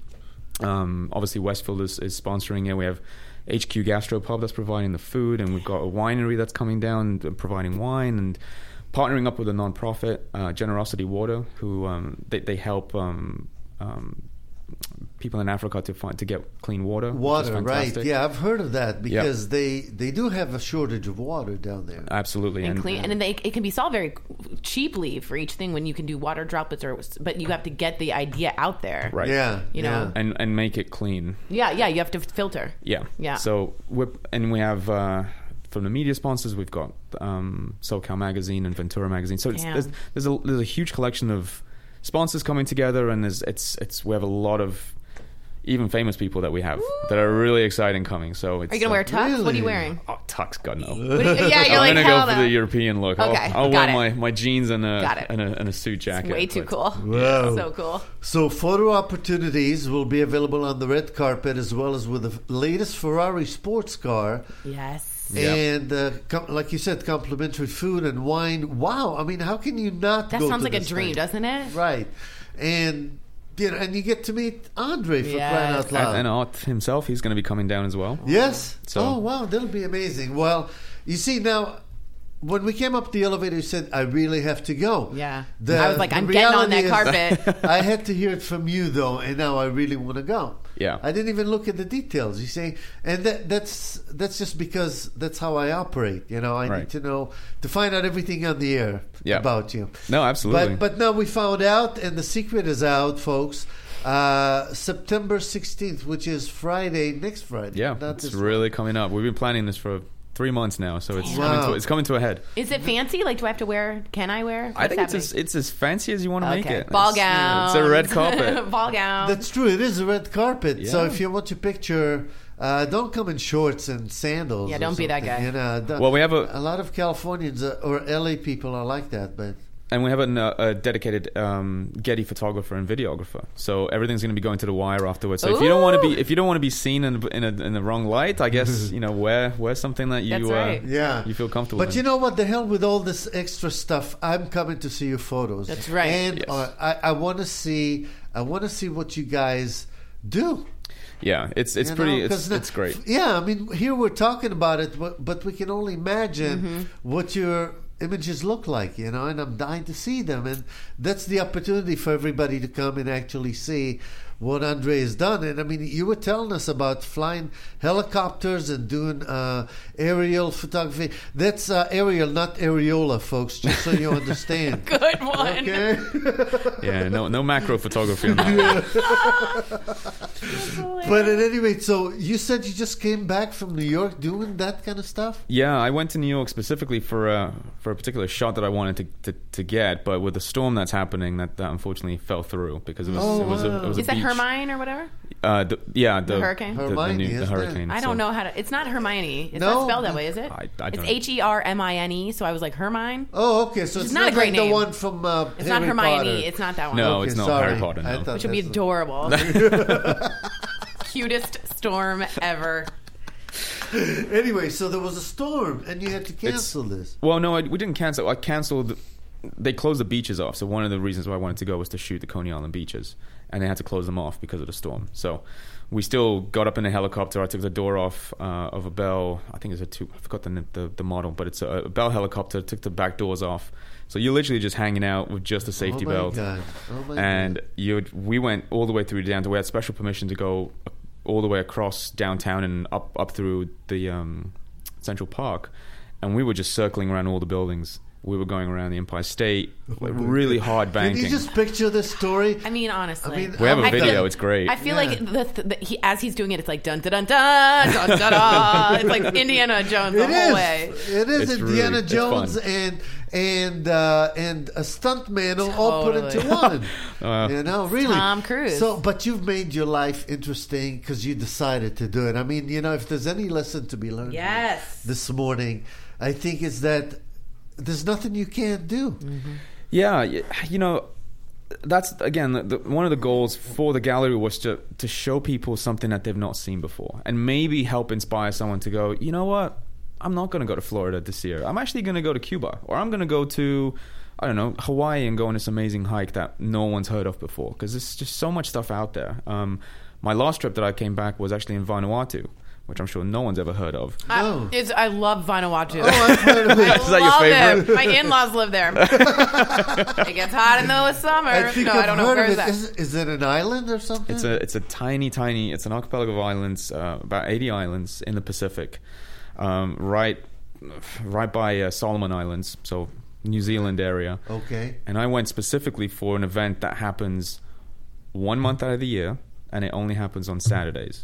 Um, obviously, Westfield is, is sponsoring it. We have H Q Gastropub that's providing the food, and we've got a winery that's coming down and providing wine, and partnering up with a nonprofit, uh, Generosity Water, who um, they, they help um, um, people in Africa to find to get clean water. which is Water, right? fantastic. Yeah, I've heard of that because they they do have a shortage of water down there. Absolutely. And, And, clean, and then they, it can be solved very cheaply for each thing when you can do water droplets, or but you have to get the idea out there, right. Yeah, You know. And and make it clean. Yeah, yeah. You have to filter. Yeah. Yeah. So we're, and we have uh, from the media sponsors, we've got um, SoCal Magazine and Ventura Magazine. So it's, Damn. there's there's a there's a huge collection of sponsors coming together, and there's it's it's we have a lot of even famous people that we have that are really exciting coming. So it's Are you gonna wear a tux? What are really? you wearing? Oh, tux, God no. What do you- yeah, you're I'm like gonna hell go for no. the European look. Okay, I'll, I'll wear got it. my, my jeans and a, Got it. and a and a suit jacket. Way too but- cool. Wow. So cool. So photo opportunities will be available on the red carpet as well as with the latest Ferrari sports car. Yes. Yeah. And uh, com- like you said, complimentary food and wine. Wow! I mean, how can you not? That go sounds to like a this dream, thing? doesn't it? Right, and you know, and you get to meet Andre for Yes. crying out And, loud. and Art himself, he's going to be coming down as well. Yes. So- Oh wow, that'll be amazing. Well, you see now, when we came up the elevator, you said, "I really have to go." Yeah. The- I was like, the I'm getting on reality that is- carpet. I had to hear it from you though, and now I really want to go. Yeah. I didn't even look at the details. You see, and that, that's that's just because that's how I operate. You know, I Right. need to know to find out everything on the air Yeah. about you. No, absolutely. But but now we found out, and the secret is out, folks. Uh, September sixteenth, which is Friday, next Friday. Yeah, not it's this really coming up. We've been planning this for three months now, so it's Damn. coming Wow. to it's coming to a head. Is it fancy? Like, do I have to wear? Can I wear? I What's think it's happening? as, it's as fancy as you want to make Okay. it. Ball It's- gown. It's a red carpet. Ball gown. That's true. It is a red carpet. So Yeah. if you want to picture, uh, don't come in shorts and sandals. Yeah, or don't be that something, guy. You know, don't- Well, we have a- a lot of Californians uh, or L A people are like that, but And we have an, uh, a dedicated um, Getty photographer and videographer, so everything's going to be going to the wire afterwards. So if you don't want to Ooh. be if you don't want to be seen in in, a, in the wrong light, I guess you know wear wear something that you That's right. uh, yeah, you feel comfortable. But in. you know what? The hell with all this extra stuff. I'm coming to see your photos. That's right. And Yes. uh, I, I want to see. I want to see what you guys do. yeah, it's it's You pretty know, it's 'cause it's the- great. Yeah, I mean, here we're talking about it, but, but we can only imagine Mm-hmm. what your images look like, you know, and I'm dying to see them. And that's the opportunity for everybody to come and actually see what Andre has done. And I mean, you were telling us about flying helicopters and doing uh, aerial photography. That's uh, aerial, not areola, folks, just so you understand. Good one. Okay? Yeah, no, no macro photography on that. But at any rate, so you said you just came back from New York doing that kind of stuff? Yeah, I went to New York specifically for a for a particular shot that I wanted to, to, to get, but with the storm that's happening, that, that unfortunately fell through because it was Oh, it was a, wow. it was Is a that beach. Hermione or whatever? Uh, the, yeah, the, The hurricane? the, the, Hermione, new, the isn't it? hurricane. I so- don't know how to. It's not Hermione. It's No. not spelled that way, is it? I, I It's don't. H E R M I N E. So I was like Hermione. Oh, okay. So Which it's is not not a great like name. the one from uh, It's Harry not Hermione. Potter. It's not that one. No, Okay, it's not sorry. Harry Potter. I No. thought Which would be that's- adorable. Cutest storm ever. Anyway, so there was a storm, and you had to cancel this. Well, no, I, we didn't cancel. I canceled. They closed the beaches off. So one of the reasons why I wanted to go was to shoot the Coney Island beaches, and they had to close them off because of the storm. So we still got up in a helicopter. I took the door off uh, of a Bell. I think it's a two. I forgot the the, the model, but it's a, a Bell helicopter. Took the back doors off. So you're literally just hanging out with just a safety oh my belt. God. Oh my and God. you we went all the way through downtown. We had special permission to go all the way across downtown and up up through the um, Central Park, and we were just circling around all the buildings. We were going around the Empire State, like, really hard Can banking. you just picture this story? I mean, honestly. I mean, we have a I video. feel- It's great. I feel Yeah. like the, the, he, as he's doing it, it's like dun dun dun dun dun dun dun. It's like Indiana Jones the It whole is. way. It is It's Indiana really- it's Jones fun. and and uh, and a stuntman all put into Totally. one. Uh, you know, really. Tom Cruise. So, but you've made your life interesting because you decided to do it. I mean, you know, if there's any lesson to be learned Yes. this morning, I think it's that there's nothing you can't do. Yeah, y- you know, that's again the, the, one of the goals for the gallery was to to show people something that they've not seen before, and maybe help inspire someone to go, you know what, I'm not going to go to Florida this year. I'm actually going to go to Cuba, or I'm going to go to, I don't know, Hawaii and go on this amazing hike that no one's heard of before, because there's just so much stuff out there. Um, my last trip that I came back was actually in Vanuatu, which I'm sure no one's ever heard of. No. I, it's, I love Vanuatu. Oh, I've heard of I it. Is that your love favorite? it. My in-laws live there. It gets hot in the summer. I think no, I've I don't know heard where of is it. that. Is, is it an island or something? It's a it's a tiny, tiny. It's an archipelago of islands, uh, about eighty islands in the Pacific, um, right, right by uh, Solomon Islands, so New Zealand area. Okay. And I went specifically for an event that happens one month out of the year, and it only happens on Saturdays.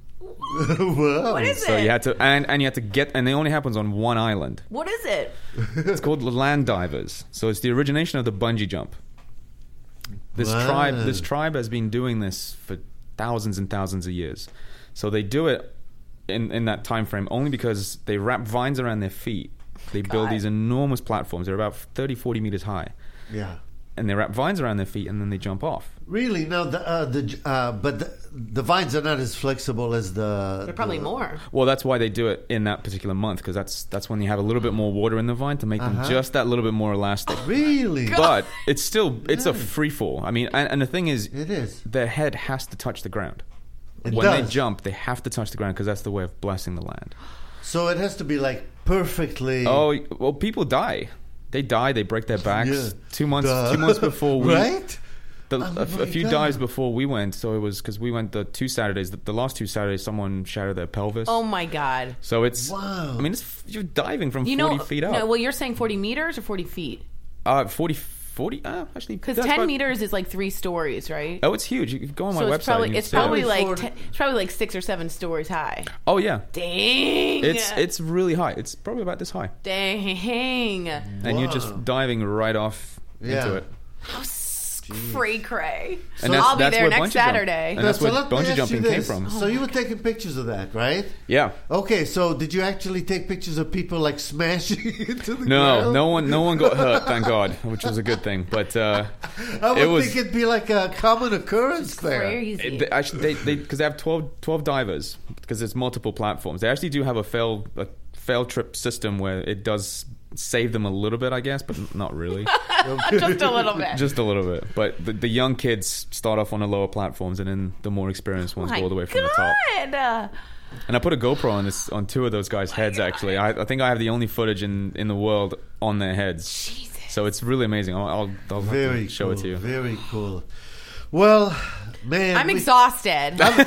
Wow. What is So it? you had to, and and you had to get, and it only happens on one island. What is it? It's called the Land Divers. So it's the origination of the bungee jump. This Wow. tribe, this tribe has been doing this for thousands and thousands of years. So they do it in in that time frame only because they wrap vines around their feet. They build God. these enormous platforms. They're about thirty, forty meters high, Yeah. and they wrap vines around their feet, and then they jump off. Really? No, the uh, the uh, but the, the vines are not as flexible as the. They're probably the- more. Well, that's why they do it in that particular month, because that's that's when you have a little bit more water in the vine to make Uh-huh. them just that little bit more elastic. Really? But it's still it's a free fall. I mean, and, and the thing is, It is. their head has to touch the ground. It when does. they jump, they have to touch the ground because that's the way of blessing the land. So it has to be like perfectly. Oh, well, people die. They die. They break their backs. Yeah. Two months. Duh. Two months before we. Right? The, Oh a, my a few God. dives before we went, so it was because we went the two Saturdays. The, the last two Saturdays, someone shattered their pelvis. Oh my God. So it's. Wow. I mean, it's, you're diving from You forty know, feet up. no, well, you're saying forty meters or forty feet? uh, forty, forty. Uh, actually, Because that's ten about- meters is like three stories, right? Oh, it's huge. You can go on my so website. it's probably and you it's can see it. probably like Forty. ten, it's probably like six or seven stories high. Oh yeah. Dang. It's it's really high. It's probably about this high, Dang. and you're Wow. just diving right off Yeah. into it. How cray cray. And that's- I'll be that's there where next bungee jump- Saturday. and that's so where let me bungee ask you jumping came this. from. So you were taking pictures of that, right? Yeah. Okay, so did you actually take pictures of people like smashing into the No, ground? no one, no one got hurt, thank God, which was a good thing. But uh, I would it was- think it'd be like a common occurrence there. Crazy. it- they, actually, they because they, have twelve, twelve divers because there's multiple platforms. They actually do have a fail a fail trip system where it does save them a little bit, I guess, but not really, Just a little bit. just a little bit. But the, the young kids start off on the lower platforms, and then the more experienced ones My go all the way from the top. God. And I put a GoPro on this on two of those guys' heads. Actually, I, I think I have the only footage in, in the world on their heads. Jesus. So it's really amazing. I'll I'll, I'll have Very to show cool. it to you. Very cool. Well, man. I'm we- exhausted. I'm,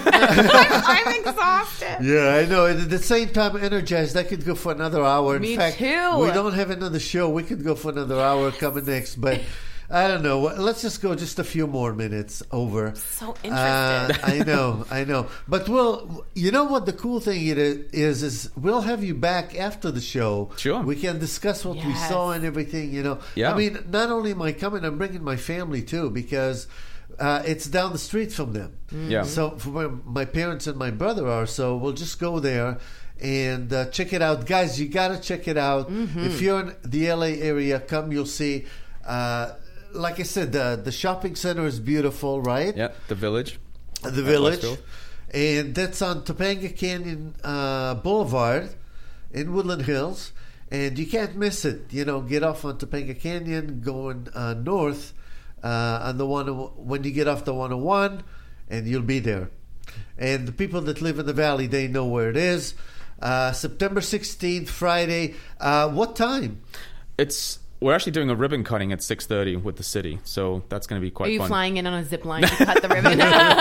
I'm exhausted. Yeah, I know. At the same time, energized. I could go for another hour. In Me fact, too. we don't have another show. We could go for another hour coming next, but I don't know. Let's just go just a few more minutes over. So Uh, interested. I know, I know. But we'll, you know what the cool thing it is, is we'll have you back after the show. Sure. We can discuss what we Yes. saw and everything, you know. Yeah. I mean, not only am I coming, I'm bringing my family too, because uh, it's down the street from them. Yeah. So from where my parents and my brother are, so we'll just go there and uh, check it out. Guys, you got to check it out. If you're in the L A area, come, you'll see. Uh, like I said, the, the shopping center is beautiful, right? Yeah, the village. The village. Westfield. And that's on Topanga Canyon uh, Boulevard in Woodland Hills. And you can't miss it. You know, get off on Topanga Canyon, going uh, north uh, on the one when you get off the one oh one, and you'll be there. And the people that live in the valley, they know where it is. Uh, September sixteenth, Friday. Uh, what time? It's we're actually doing a ribbon cutting at six thirty with the city, so that's going to be quite Are you fun. flying in on a zip line to cut the ribbon?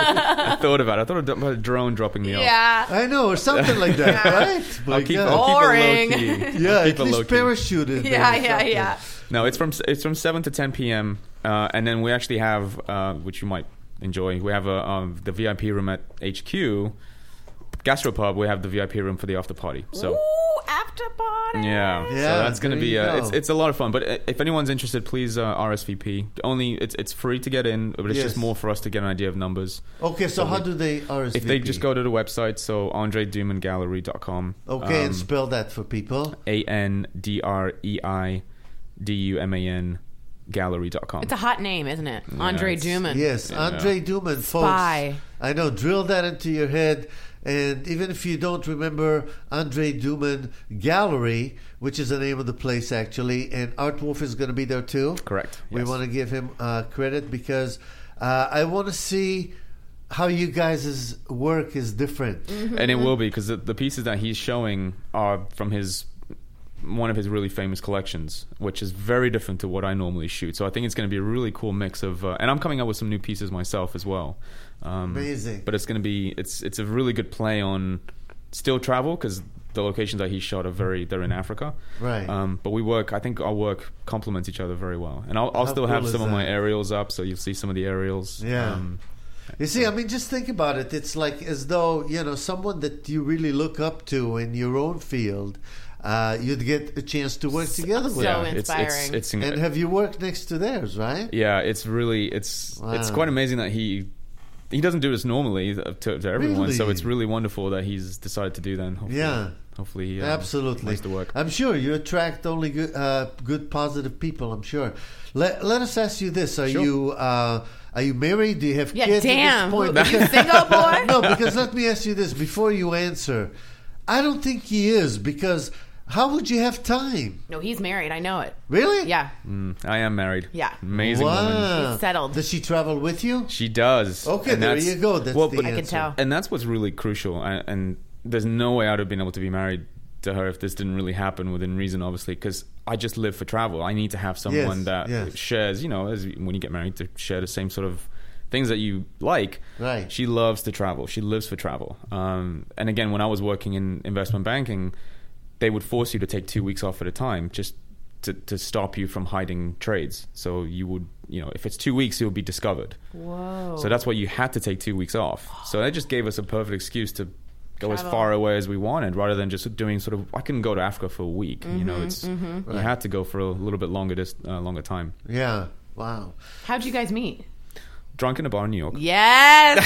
I thought about it. I thought about a drone dropping me off. yeah. I know, or something like that, right? I'll keep, God. I'll Boring. keep it low key. Yeah, I'll keep at it least low-key. parachuted. Yeah, or yeah, something. yeah. No, it's from it's from seven to ten p.m. Uh, and then we actually have, uh, which you might enjoy. We have a, um, the V I P room at H Q, Gastropub. We have the V I P room for the after party. So. Ooh, after party. Yeah, so Yeah, that's going to there be you uh, go. it's it's a lot of fun. But uh, if anyone's interested, please uh, R S V P. Only it's it's free to get in, but it's Yes. just more for us to get an idea of numbers. Okay, so how do they R S V P? If they just go to the website, so andre duman gallery dot com. Okay, um, and spell that for people. A N D R E I D U M A N gallery dot com. It's a hot name, isn't it? Andre it's- Duman. Yes, Yeah. Andre Duman, folks. Spy. I know, drill that into your head. And even if you don't remember Andre Duman Gallery, which is the name of the place actually, and Art Wolf is going to be there too. Correct. We yes. want to give him uh, credit because uh, I want to see how you guys' work is different. And it will be, because the, the pieces that he's showing are from his one of his really famous collections, which is very different to what I normally shoot. So I think it's going to be a really cool mix of, uh, and I'm coming up with some new pieces myself as well. Um, Amazing. But it's going to be, it's it's a really good play on still travel, because the locations that he shot are very, they're in Africa. Right. Um, but we work, I think our work complements each other very well. And I'll, I'll How still have cool some is of my that? aerials up, so you'll see some of the aerials. Yeah. Um, You see, I mean, just think about it. It's like as though, you know, someone that you really look up to in your own field, uh, you'd get a chance to work together with. so yeah, in- it's, inspiring. it's, it's, And have you worked next to theirs, right? Yeah, it's really it's it's Wow. quite amazing that he he doesn't do this normally to, to everyone. So Really? it's really wonderful that he's decided to do that. And hopefully, Yeah. hopefully he uh, Absolutely. likes to work. I'm sure you attract only good, uh, good, positive people. I'm sure. Let Let us ask you this: Are Sure. you uh, are you married? Do you have Yeah, kids? damn. At this point? Are you single, boy? No, because let me ask you this before you answer. I don't think he is, because how would you have time? No, he's married. I know it. Really? Yeah. Mm, I am married. Yeah. Amazing woman. Wow. He's settled. Does she travel with you? She does. Okay, And there that's- you go. That's well, the but- I can answer. tell. And that's what's really crucial. I, and there's no way I'd have been able to be married to her if this didn't really happen within reason, obviously, because I just live for travel. I need to have someone Yes, that yes. shares, you know, as when you get married, to share the same sort of things that you like. Right. She loves to travel. She lives for travel. Um, and again, when I was working in investment banking, they would force you to take two weeks off at a time just to, to stop you from hiding trades. So you would, you know, if it's two weeks, it would be discovered. Whoa. So that's why you had to take two weeks off. So that just gave us a perfect excuse to go as Travel. far away as we wanted, rather than just doing sort of. I couldn't go to Africa for a week. You know, it's you Right. had to go for a little bit longer, dis- uh, longer time. Yeah. Wow. How'd you guys meet? Drunk in a bar in New York. Yes,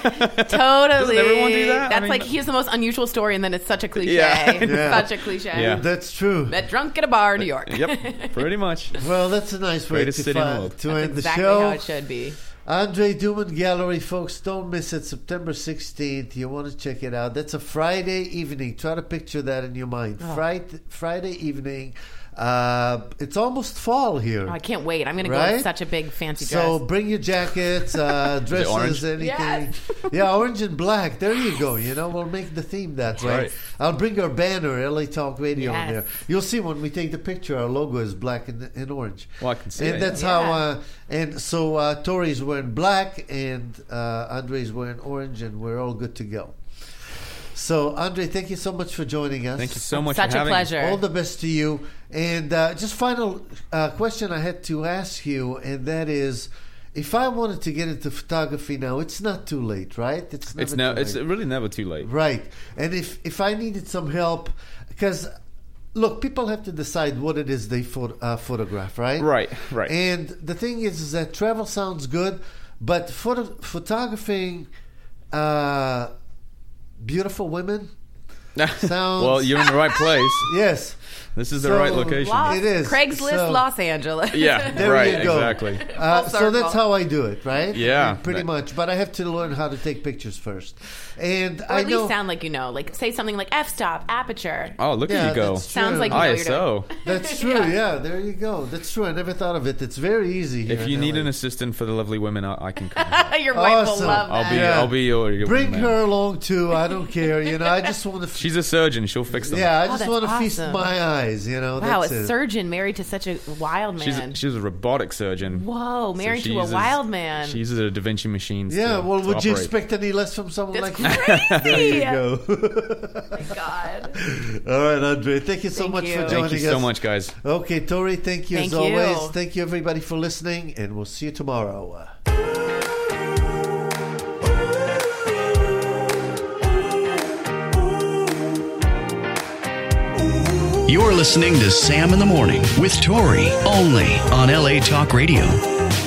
totally. Doesn't everyone do that? I That's mean- like here's the most unusual story, and then it's such a cliche. Yeah. Yeah. Such a cliche. Yeah. That's true. Met drunk at a bar in New York. Yep, pretty much. Well, that's a nice way Greatest to, city in the fi- world. to That's end exactly the show. how it should be. Andre Duman Gallery, folks, don't miss it. September sixteenth. You want to check it out. That's a Friday evening. Try to picture that in your mind. Oh. Friday, Friday evening. Uh, it's almost fall here. Oh, I can't wait. I'm going to go Right? with such a big fancy dress. So bring your jackets, uh, dresses, orange? anything. Yes. Yeah, orange and black. There you go. You know, we'll make the theme that way. right. I'll bring our banner, L A Talk Radio, on Yes. there. You'll see when we take the picture, our logo is black and, and orange. Well, I can see And it. that's Yeah. how. Uh, and so uh, Tori's wearing black, and uh, Andre's wearing orange, and we're all good to go. So, Andre, thank you so much for joining us. Thank you so much Such for a having pleasure. All the best to you. And uh, just final uh, question I had to ask you, and that is, if I wanted to get into photography now, it's not too late, right? It's never It's no, too it's late. really never too late. Right. And if if I needed some help, because look, people have to decide what it is they pho- uh, photograph, right? Right, right. And the thing is, is that travel sounds good, but photo- photographing uh, beautiful women sounds. Well, you're in the right place. Yes. This is the So- right location. Los, It is. Craigslist, So- Los Angeles. Yeah, There right, you go. exactly. Uh, Full so that's circle. how I do it, right? Yeah. I mean, pretty That- much. But I have to learn how to take pictures first. And Or I at know. least sound like you know. Like say something like f-stop, aperture. Oh, look Yeah, at you go. that's Sounds true. like you know what you're ISO. That's true. Yeah. yeah. there you go. That's true. I never thought of it. It's very easy. Here If you in need L A. an assistant for the lovely women, I, I can come. Your wife will Awesome. love that. I'll be, Yeah. I'll be your. your Bring man. her along too. I don't care. You know, I just want to. F- She's a surgeon. She'll fix them. yeah, I Oh, just that's want to feast awesome. my eyes. You know. Wow, a that's it. surgeon married to such a wild She's man. a, she's a robotic surgeon. Whoa, So married she to a uses- wild man. She uses a Da Vinci machine. Yeah. to, Well, to would you operate. expect any less from someone That's like crazy. that? There you go. Oh my God. All right, Andre. Thank you so Thank much you. for Thank joining Thank you us. so much, guys. Okay, Tori, thank you Thank as you. always. Thank you, everybody, for listening, and we'll see you tomorrow. You're listening to Sam in the Morning with Tori, only on L A Talk Radio.